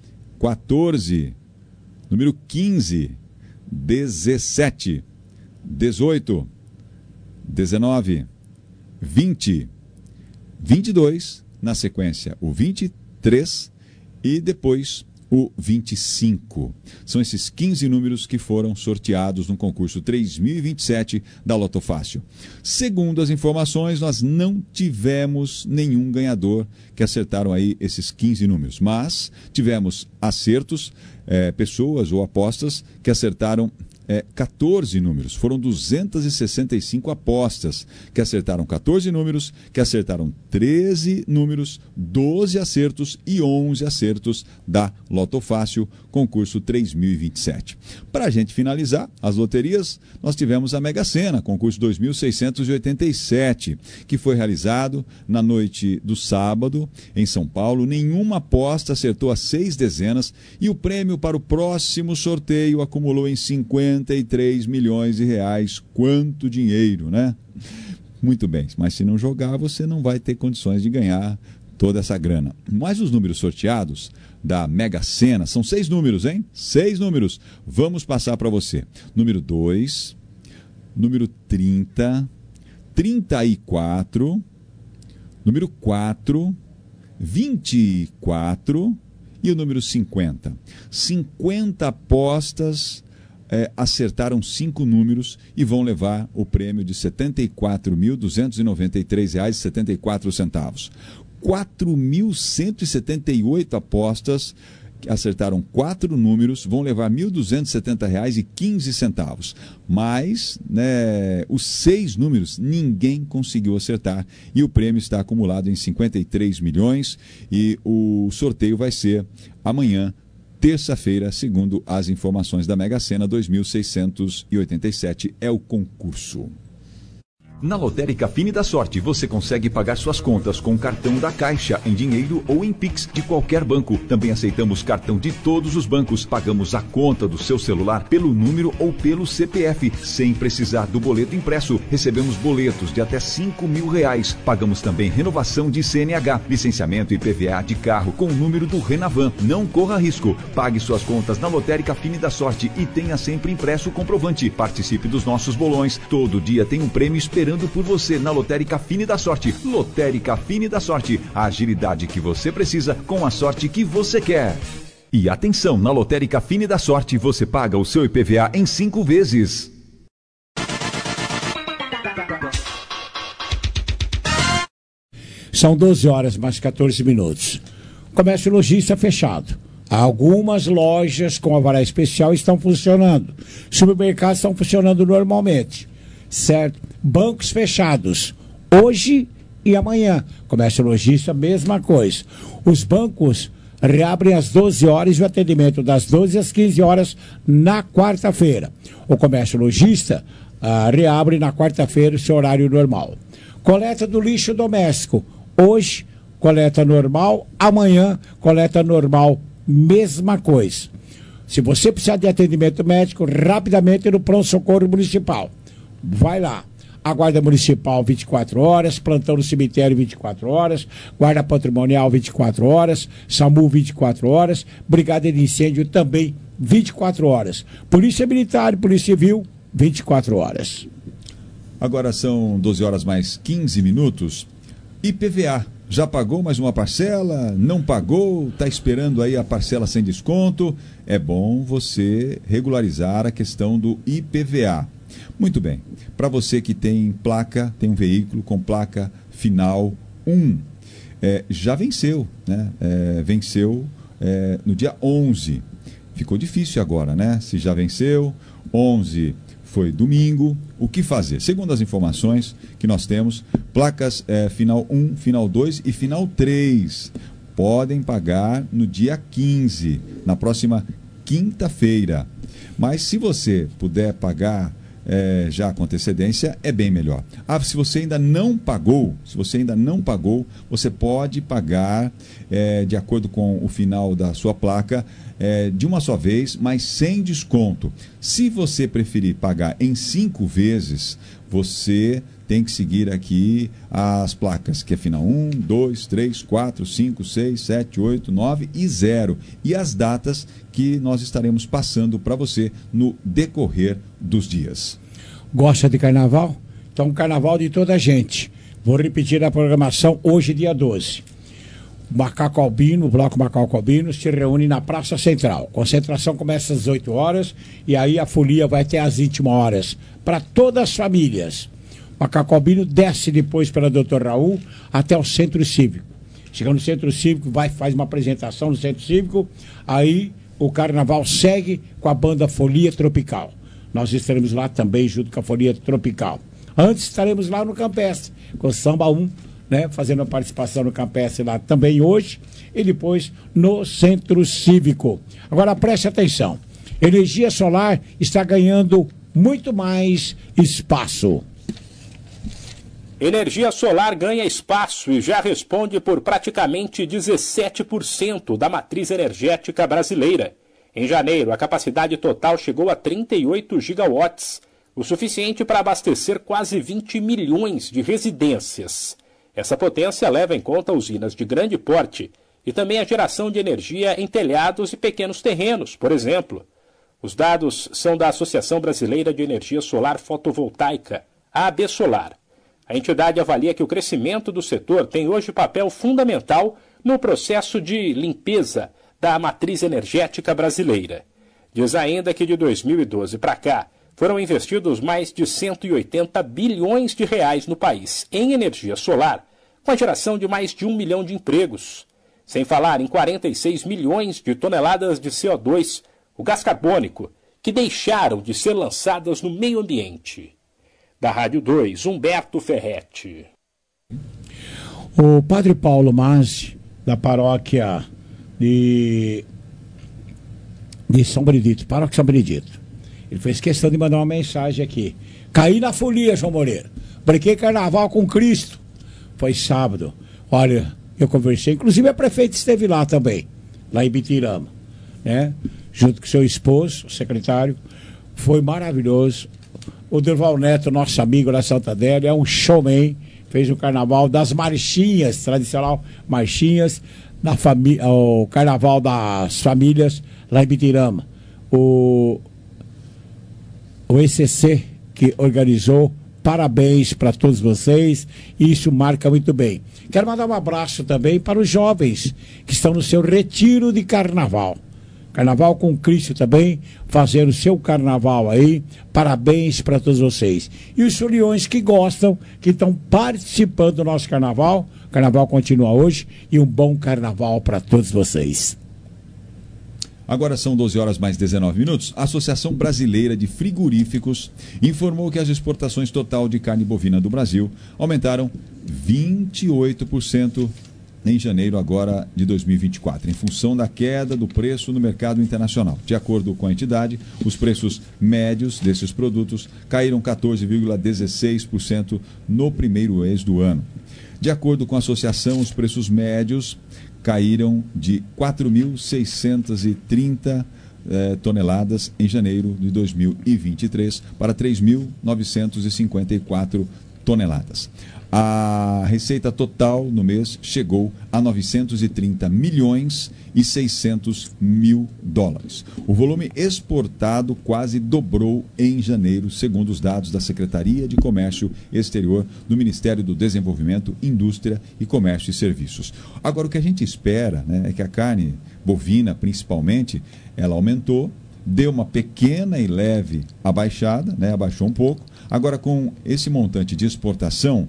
quatorze, número quinze, dezessete, dezoito, dezenove, vinte, vinte e dois, na sequência o vinte e três e depois o vinte e cinco. São esses quinze números que foram sorteados no concurso três mil e vinte e sete da Loto Fácil. Segundo as informações, nós não tivemos nenhum ganhador que acertaram aí esses quinze números, mas tivemos acertos, é, pessoas ou apostas que acertaram É, quatorze números. Foram duzentas e sessenta e cinco apostas que acertaram quatorze números, que acertaram treze números, doze acertos e onze acertos da Loto Fácil, concurso três mil e vinte e sete. Para a gente finalizar as loterias, nós tivemos a Mega Sena, concurso dois mil seiscentos e oitenta e sete, que foi realizado na noite do sábado em São Paulo. Nenhuma aposta acertou as seis dezenas e o prêmio para o próximo sorteio acumulou em cinquenta e três milhões de reais. Quanto dinheiro, né? Muito bem, mas se não jogar, você não vai ter condições de ganhar toda essa grana. Mas os números sorteados da Mega Sena são seis números, hein? Seis números. Vamos passar para você. Número dois, número trinta, trinta e quatro, número quatro, vinte e quatro e o número cinquenta. cinquenta apostas É, acertaram cinco números e vão levar o prêmio de setenta e quatro mil duzentos e noventa e três reais e setenta e quatro centavos. quatro mil cento e setenta e oito apostas que acertaram quatro números vão levar mil duzentos e setenta reais e quinze centavos. Mas, né, os seis números ninguém conseguiu acertar e o prêmio está acumulado em cinquenta e três milhões e o sorteio vai ser amanhã, terça-feira, segundo as informações da Mega Sena. Dois mil seiscentos e oitenta e sete é o concurso. Na Lotérica Fine da Sorte, você consegue pagar suas contas com cartão da Caixa, em dinheiro ou em Pix de qualquer banco. Também aceitamos cartão de todos os bancos. Pagamos a conta do seu celular pelo número ou pelo C P F, sem precisar do boleto impresso. Recebemos boletos de até cinco mil reais. Pagamos também renovação de C N H, licenciamento e I P V A de carro com o número do Renavan. Não corra risco. Pague suas contas na Lotérica Fine da Sorte e tenha sempre impresso o comprovante. Participe dos nossos bolões. Todo dia tem um prêmio esperando por você na Lotérica Fine da Sorte. Lotérica Fine da Sorte. A agilidade que você precisa com a sorte que você quer. E atenção, na Lotérica Fine da Sorte você paga o seu I P V A em cinco vezes. São doze horas mais quatorze minutos. Comércio lojista fechado. Algumas lojas com alvará especial estão funcionando. Supermercados estão funcionando normalmente. Certo? Bancos fechados. Hoje e amanhã. Comércio lojista, mesma coisa. Os bancos reabrem às doze horas e o atendimento das doze às quinze horas na quarta-feira. O comércio lojista ah, reabre na quarta-feira o seu horário normal. Coleta do lixo doméstico. Hoje, coleta normal. Amanhã, coleta normal. Mesma coisa. Se você precisar de atendimento médico, rapidamente no pronto-socorro municipal. Vai lá. A Guarda Municipal vinte e quatro horas, plantão no cemitério vinte e quatro horas, Guarda Patrimonial vinte e quatro horas, SAMU vinte e quatro horas, Brigada de Incêndio também vinte e quatro horas. Polícia Militar e Polícia Civil vinte e quatro horas. Agora são doze horas mais quinze minutos. I P V A. Já pagou mais uma parcela? Não pagou? Está esperando aí a parcela sem desconto? É bom você regularizar a questão do I P V A. Muito bem. Para você que tem placa, tem um veículo com placa final um, é, já venceu, né? É, venceu é, no dia onze. Ficou difícil agora, né? Se já venceu, onze foi domingo, o que fazer? Segundo as informações que nós temos, placas é, final um, final dois e final três podem pagar no dia quinze, na próxima quinta-feira. Mas se você puder pagar é, já com antecedência, é bem melhor. Ah, se você ainda não pagou, se você ainda não pagou, você pode pagar é, de acordo com o final da sua placa, É, de uma só vez, mas sem desconto. Se você preferir pagar em cinco vezes, você tem que seguir aqui as placas, que é final um, dois, três, quatro, cinco, seis, sete, oito, nove e zero. E as datas que nós estaremos passando para você no decorrer dos dias. Gosta de carnaval? Então, carnaval de toda a gente. Vou repetir a programação hoje, dia doze. Macaco Albino, o Bloco Macaco Albino se reúne na Praça Central. Concentração começa às dezoito horas e aí a folia vai até às vinte e uma horas para todas as famílias. Macaco Albino desce depois pela doutor Raul até o Centro Cívico. Chegando no Centro Cívico, vai faz uma apresentação no Centro Cívico, aí o carnaval segue com a banda Folia Tropical. Nós estaremos lá também junto com a Folia Tropical. Antes estaremos lá no Campestre, com o Samba um, né, fazendo a participação no Campestre lá também hoje, e depois no Centro Cívico. Agora preste atenção, energia solar está ganhando muito mais espaço. Energia solar ganha espaço e já responde por praticamente dezessete por cento da matriz energética brasileira. Em janeiro, a capacidade total chegou a trinta e oito gigawatts, o suficiente para abastecer quase vinte milhões de residências. Essa potência leva em conta usinas de grande porte e também a geração de energia em telhados e pequenos terrenos, por exemplo. Os dados são da Associação Brasileira de Energia Solar Fotovoltaica, a ABSolar. A entidade avalia que o crescimento do setor tem hoje papel fundamental no processo de limpeza da matriz energética brasileira. Diz ainda que de dois mil e doze para cá, foram investidos mais de cento e oitenta bilhões de reais no país em energia solar, com a geração de mais de um milhão de empregos. Sem falar em quarenta e seis milhões de toneladas de C O dois, o gás carbônico, que deixaram de ser lançadas no meio ambiente. Da Rádio dois, Humberto Ferretti. O padre Paulo Mazzi, da paróquia de, de São Benedito, paróquia São Benedito, ele fez questão de mandar uma mensagem aqui. Caí na folia, João Moreira. Brinquei carnaval com Cristo. Foi sábado. Olha, eu conversei, inclusive a prefeita esteve lá também, lá em Bitirama, né? Junto com seu esposo, o secretário. Foi maravilhoso. O Durval Neto, nosso amigo da Santa Adélia, é um showman. Fez o carnaval das marchinhas, tradicional marchinhas, na família, o carnaval das famílias lá em Bitirama. O, o E C C que organizou, parabéns para todos vocês, isso marca muito bem. Quero mandar um abraço também para os jovens que estão no seu retiro de carnaval. Carnaval com Cristo também, fazendo o seu carnaval aí. Parabéns para todos vocês. E os foliões que gostam, que estão participando do nosso carnaval. O carnaval continua hoje e um bom carnaval para todos vocês. Agora são doze horas mais dezenove minutos. A Associação Brasileira de Frigoríficos informou que as exportações total de carne bovina do Brasil aumentaram vinte e oito por cento em janeiro agora de dois mil e vinte e quatro, em função da queda do preço no mercado internacional. De acordo com a entidade, os preços médios desses produtos caíram quatorze vírgula dezesseis por cento no primeiro mês do ano. De acordo com a associação, os preços médios caíram de quatro mil seiscentos e trinta eh, toneladas em janeiro de dois mil e vinte e três para três mil novecentos e cinquenta e quatro toneladas. A receita total no mês chegou a novecentos e trinta milhões e seiscentos mil dólares. O volume exportado quase dobrou em janeiro, segundo os dados da Secretaria de Comércio Exterior do Ministério do Desenvolvimento, Indústria e Comércio e Serviços. Agora, o que a gente espera, né, é que a carne bovina, principalmente, ela aumentou, deu uma pequena e leve abaixada, né, abaixou um pouco. Agora, com esse montante de exportação,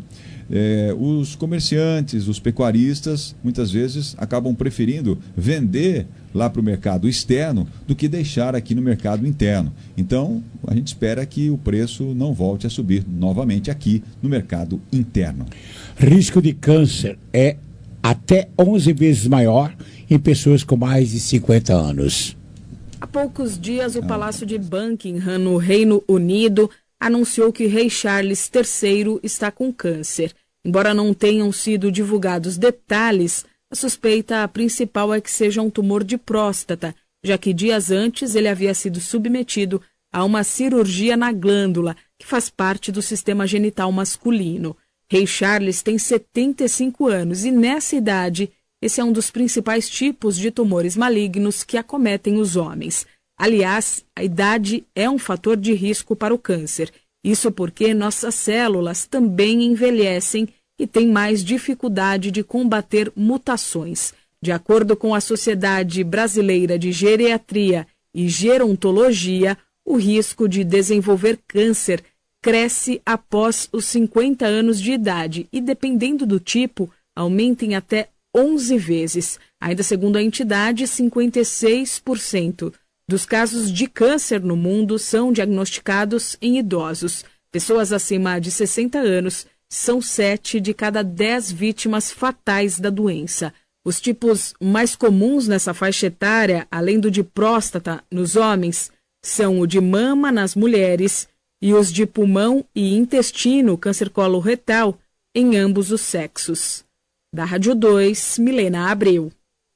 É, os comerciantes, os pecuaristas, muitas vezes acabam preferindo vender lá para o mercado externo do que deixar aqui no mercado interno. Então, a gente espera que o preço não volte a subir novamente aqui no mercado interno. Risco de câncer é até onze vezes maior em pessoas com mais de cinquenta anos. Há poucos dias, o Palácio de Buckingham, no Reino Unido, anunciou que o rei Charles terceiro está com câncer. Embora não tenham sido divulgados detalhes, a suspeita principal é que seja um tumor de próstata, já que dias antes ele havia sido submetido a uma cirurgia na glândula, que faz parte do sistema genital masculino. Rei Charles tem setenta e cinco anos e, nessa idade, esse é um dos principais tipos de tumores malignos que acometem os homens. Aliás, a idade é um fator de risco para o câncer. Isso porque nossas células também envelhecem e têm mais dificuldade de combater mutações. De acordo com a Sociedade Brasileira de Geriatria e Gerontologia, o risco de desenvolver câncer cresce após os cinquenta anos de idade e, dependendo do tipo, aumenta em até onze vezes. Ainda segundo a entidade, cinquenta e seis por cento dos casos de câncer no mundo são diagnosticados em idosos. Pessoas acima de sessenta anos são sete de cada dez vítimas fatais da doença. Os tipos mais comuns nessa faixa etária, além do de próstata nos homens, são o de mama nas mulheres e os de pulmão e intestino, câncer coloretal, em ambos os sexos. Da Rádio dois, Milena Abreu.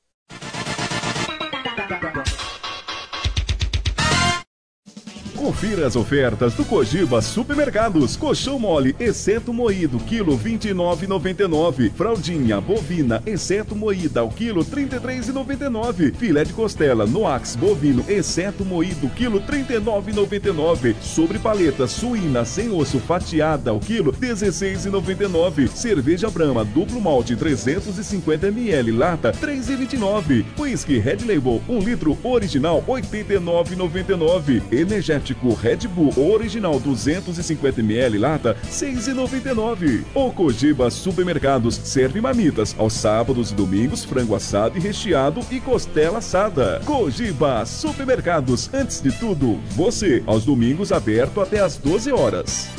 Confira as ofertas do Cogiba Supermercados. Colchão mole, exceto moído, quilo vinte e nove reais e noventa e nove centavos. Fraldinha bovina, exceto moída, ao quilo trinta e três reais e noventa e nove centavos. Filé de costela Noax bovino, exceto moído, quilo trinta e nove reais e noventa e nove centavos. Sobre paleta suína sem osso fatiada, ao quilo dezesseis reais e noventa e nove centavos. Cerveja Brahma duplo malte trezentos e cinquenta mililitros, lata três reais e vinte e nove centavos. Whisky Red Label um litro original oitenta e nove reais e noventa e nove centavos. Energético Red Bull original duzentos e cinquenta mililitros, lata seis reais e noventa e nove centavos. O Cogiba Supermercados serve marmitas aos sábados e domingos, frango assado e recheado e costela assada. Cogiba Supermercados, antes de tudo, você, aos domingos aberto até às doze horas.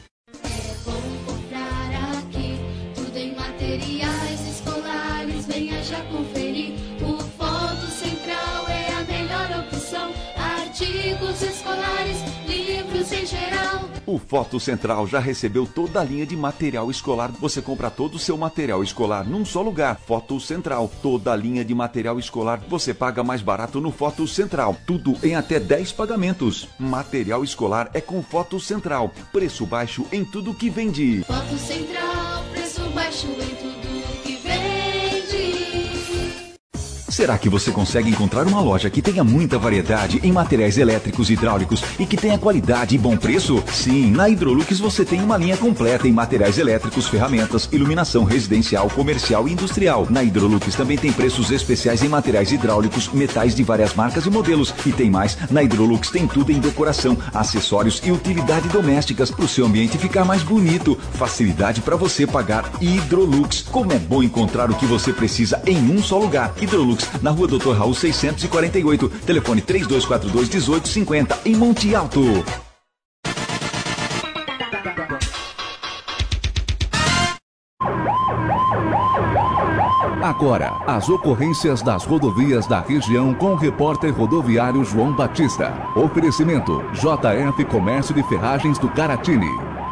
Tudo em materiais escolares, venha já conferir. O Foto Central é a melhor opção. Artigos escolares, livros em geral. O Foto Central já recebeu toda a linha de material escolar. Você compra todo o seu material escolar num só lugar. Foto Central. Toda a linha de material escolar você paga mais barato no Foto Central. Tudo em até dez pagamentos. Material escolar é com Foto Central. Preço baixo em tudo que vende. Foto Central, preço baixo em tudo que vende. Será que você consegue encontrar uma loja que tenha muita variedade em materiais elétricos e hidráulicos e que tenha qualidade e bom preço? Sim, na Hidrolux você tem uma linha completa em materiais elétricos, ferramentas, iluminação residencial, comercial e industrial. Na Hidrolux também tem preços especiais em materiais hidráulicos, metais de várias marcas e modelos. E tem mais, na Hidrolux tem tudo em decoração, acessórios e utilidade domésticas para o seu ambiente ficar mais bonito. Facilidade para você pagar. Hidrolux. Como é bom encontrar o que você precisa em um só lugar. Hidrolux, na rua doutor Raul seiscentos e quarenta e oito, telefone três dois quatro dois, um oito cinco zero, em Monte Alto. Agora, as ocorrências das rodovias da região com o repórter rodoviário João Batista. Oferecimento J F Comércio de Ferragens do Caratini.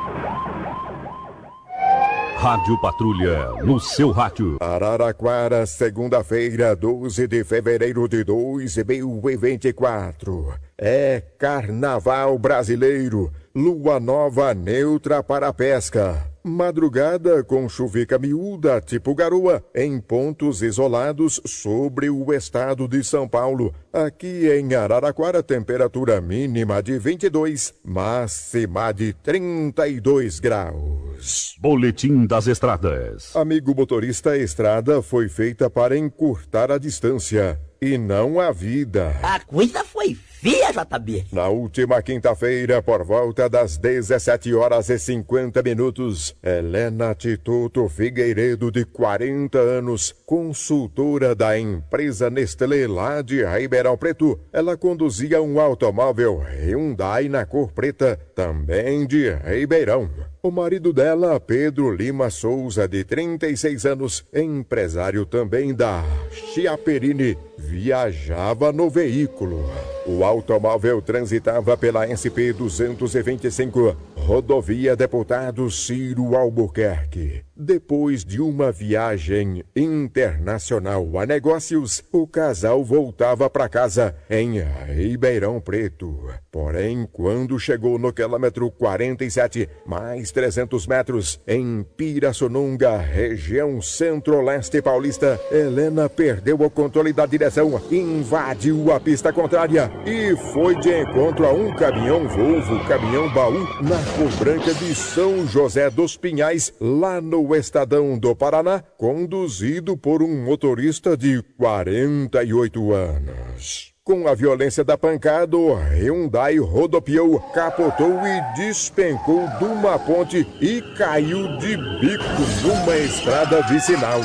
Rádio Patrulha, no seu rádio. Araraquara, segunda-feira, doze de fevereiro de dois mil e vinte e quatro. É Carnaval Brasileiro, lua nova neutra para a pesca. Madrugada com chuvica miúda, tipo garoa, em pontos isolados sobre o estado de São Paulo. Aqui em Araraquara, temperatura mínima de vinte e dois, máxima de trinta e dois graus. Boletim das Estradas. Amigo motorista, a estrada foi feita para encurtar a distância e não a vida. A coisa foi feia, J B. Na última quinta-feira, por volta das dezessete horas e cinquenta minutos, Helena Tituto Figueiredo, de quarenta anos, consultora da empresa Nestlé lá de Ribeirão Preto, ela conduzia um automóvel Hyundai na cor preta, também de Ribeirão. O marido dela, Pedro Lima Souza, de trinta e seis anos, empresário também da Chiaperini, viajava no veículo. O automóvel transitava pela S P duzentos e vinte e cinco, rodovia Deputado Ciro Albuquerque. Depois de uma viagem internacional a negócios, o casal voltava para casa em Ribeirão Preto. Porém, quando chegou no quilômetro quarenta e sete, mais trezentos metros, em Pirassununga, região centro-leste paulista, Helena perdeu o controle da direção, invadiu a pista contrária e foi de encontro a um caminhão Volvo, caminhão baú, na cor branca de São José dos Pinhais, lá no Estadão do Paraná, conduzido por um motorista de quarenta e oito anos. Com a violência da pancada, o Hyundai rodopiou, capotou e despencou de uma ponte e caiu de bico numa estrada vicinal.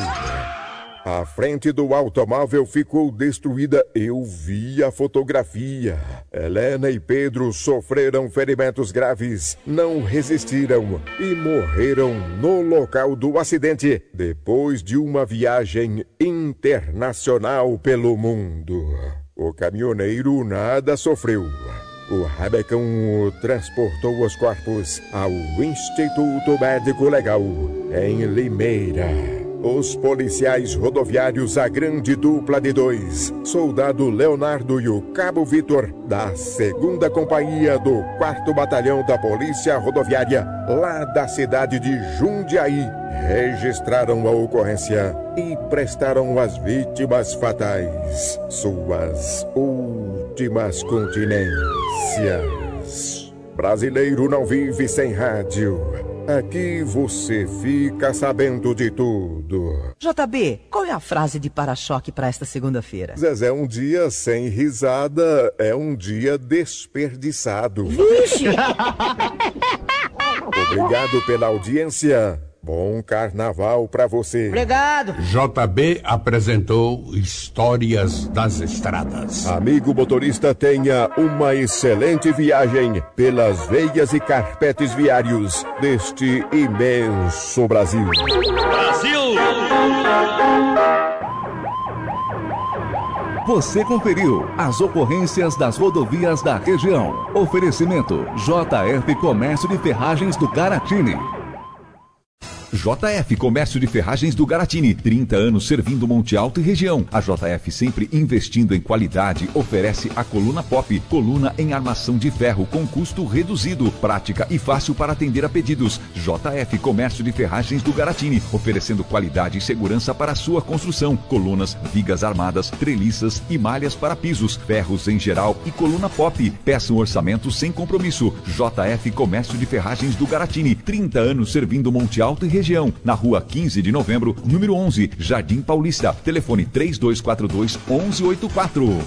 A frente do automóvel ficou destruída. Eu vi a fotografia. Helena e Pedro sofreram ferimentos graves, não resistiram e morreram no local do acidente, depois de uma viagem internacional pelo mundo. O caminhoneiro nada sofreu. O rabecão transportou os corpos ao Instituto Médico Legal, em Limeira. Os policiais rodoviários, a grande dupla de dois, soldado Leonardo e o cabo Vitor, da segunda companhia do quarto batalhão da Polícia Rodoviária, lá da cidade de Jundiaí, registraram a ocorrência e prestaram às vítimas fatais suas últimas continências. Brasileiro não vive sem rádio. Aqui você fica sabendo de tudo. J B, qual é a frase de para-choque para esta segunda-feira? Zezé, um dia sem risada é um dia desperdiçado. Vixe! Obrigado pela audiência. Bom carnaval pra você. Obrigado. J B apresentou Histórias das Estradas. Amigo motorista, tenha uma excelente viagem pelas veias e carpetes viários deste imenso Brasil. Brasil! Você conferiu as ocorrências das rodovias da região. Oferecimento J F Comércio de Ferragens do Garatini. J F Comércio de Ferragens do Garatini, trinta anos servindo Monte Alto e região. A J F, sempre investindo em qualidade, oferece a coluna Pop, coluna em armação de ferro com custo reduzido, prática e fácil para atender a pedidos. J F Comércio de Ferragens do Garatini, oferecendo qualidade e segurança para a sua construção. Colunas, vigas armadas, treliças e malhas para pisos, ferros em geral e coluna Pop. Peça um orçamento sem compromisso. J F Comércio de Ferragens do Garatini, trinta anos servindo Monte Alto e região. Na rua quinze de novembro, número onze, Jardim Paulista. Telefone três dois quatro dois, um um oito quatro.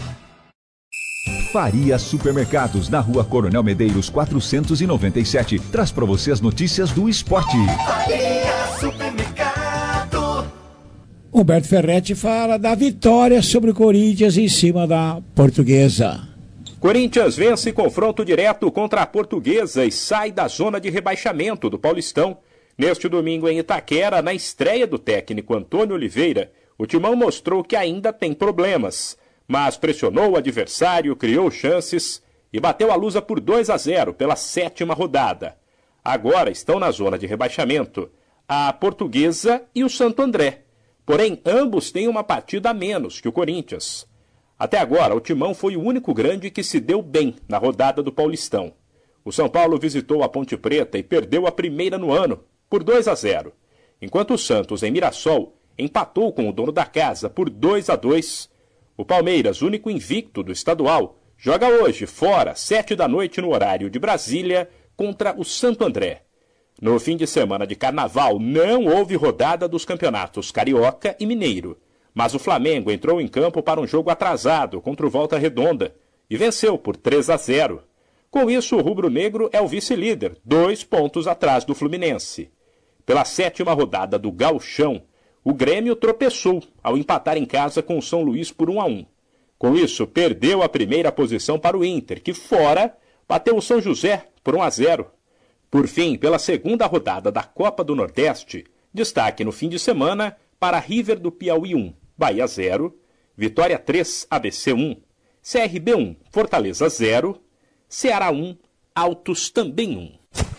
Faria Supermercados, na rua Coronel Medeiros, quatrocentos e noventa e sete. Traz para você as notícias do esporte. Faria Supermercado. Humberto Ferretti fala da vitória sobre o Corinthians em cima da Portuguesa. Corinthians vence confronto direto contra a Portuguesa e sai da zona de rebaixamento do Paulistão. Neste domingo em Itaquera, na estreia do técnico Antônio Oliveira, o Timão mostrou que ainda tem problemas, mas pressionou o adversário, criou chances e bateu a Lusa por dois a zero pela sétima rodada. Agora estão na zona de rebaixamento a Portuguesa e o Santo André, porém ambos têm uma partida a menos que o Corinthians. Até agora, o Timão foi o único grande que se deu bem na rodada do Paulistão. O São Paulo visitou a Ponte Preta e perdeu a primeira no ano, por dois a zero, enquanto o Santos, em Mirassol, empatou com o dono da casa por dois a dois. O Palmeiras, único invicto do estadual, joga hoje, fora, sete da noite no horário de Brasília, contra o Santo André. No fim de semana de carnaval, não houve rodada dos campeonatos Carioca e Mineiro, mas o Flamengo entrou em campo para um jogo atrasado contra o Volta Redonda e venceu por três a zero. Com isso, o rubro-negro é o vice-líder, dois pontos atrás do Fluminense. Pela sétima rodada do Gauchão, o Grêmio tropeçou ao empatar em casa com o São Luís por um a um. Com isso, perdeu a primeira posição para o Inter, que fora bateu o São José por um a zero. Por fim, pela segunda rodada da Copa do Nordeste, destaque no fim de semana para River do Piauí um, Bahia zero, Vitória três, A B C um, C R B um, Fortaleza zero, Ceará um, Altos também um.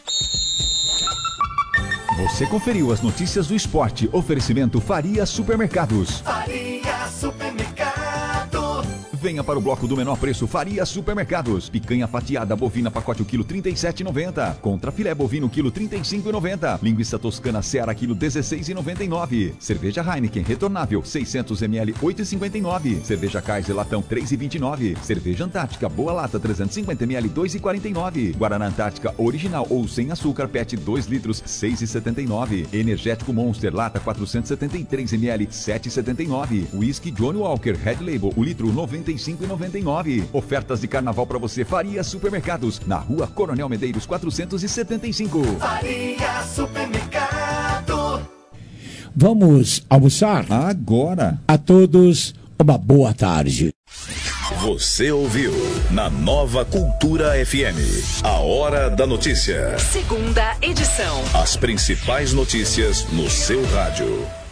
Você conferiu as notícias do esporte. Oferecimento Faria Supermercados. Faria Supermercado. Venha para o bloco do menor preço Faria Supermercados. Picanha fatiada bovina pacote o quilo trinta e sete reais e noventa centavos. Contra filé bovino quilo trinta e cinco reais e noventa centavos. Linguiça toscana Seara quilo dezesseis reais e noventa e nove centavos. Cerveja Heineken retornável seiscentos mililitros oito reais e cinquenta e nove centavos. Cerveja Kaiser latão três reais e vinte e nove centavos. Cerveja Antártica Boa Lata trezentos e cinquenta mililitros dois reais e quarenta e nove centavos. Guaraná Antártica original ou sem açúcar P E T dois litros seis reais e setenta e nove centavos. Energético Monster Lata quatrocentos e setenta e três mililitros sete reais e setenta e nove centavos. Whisky Johnny Walker Red Label o litro noventa e cinco reais e noventa e nove centavos. Ofertas de carnaval para você. Faria Supermercados, na rua Coronel Medeiros quatrocentos e setenta e cinco. Faria Supermercado. Vamos almoçar? Agora. A todos, uma boa tarde. Você ouviu na Nova Cultura F M, a Hora da Notícia. Segunda edição. As principais notícias no seu rádio.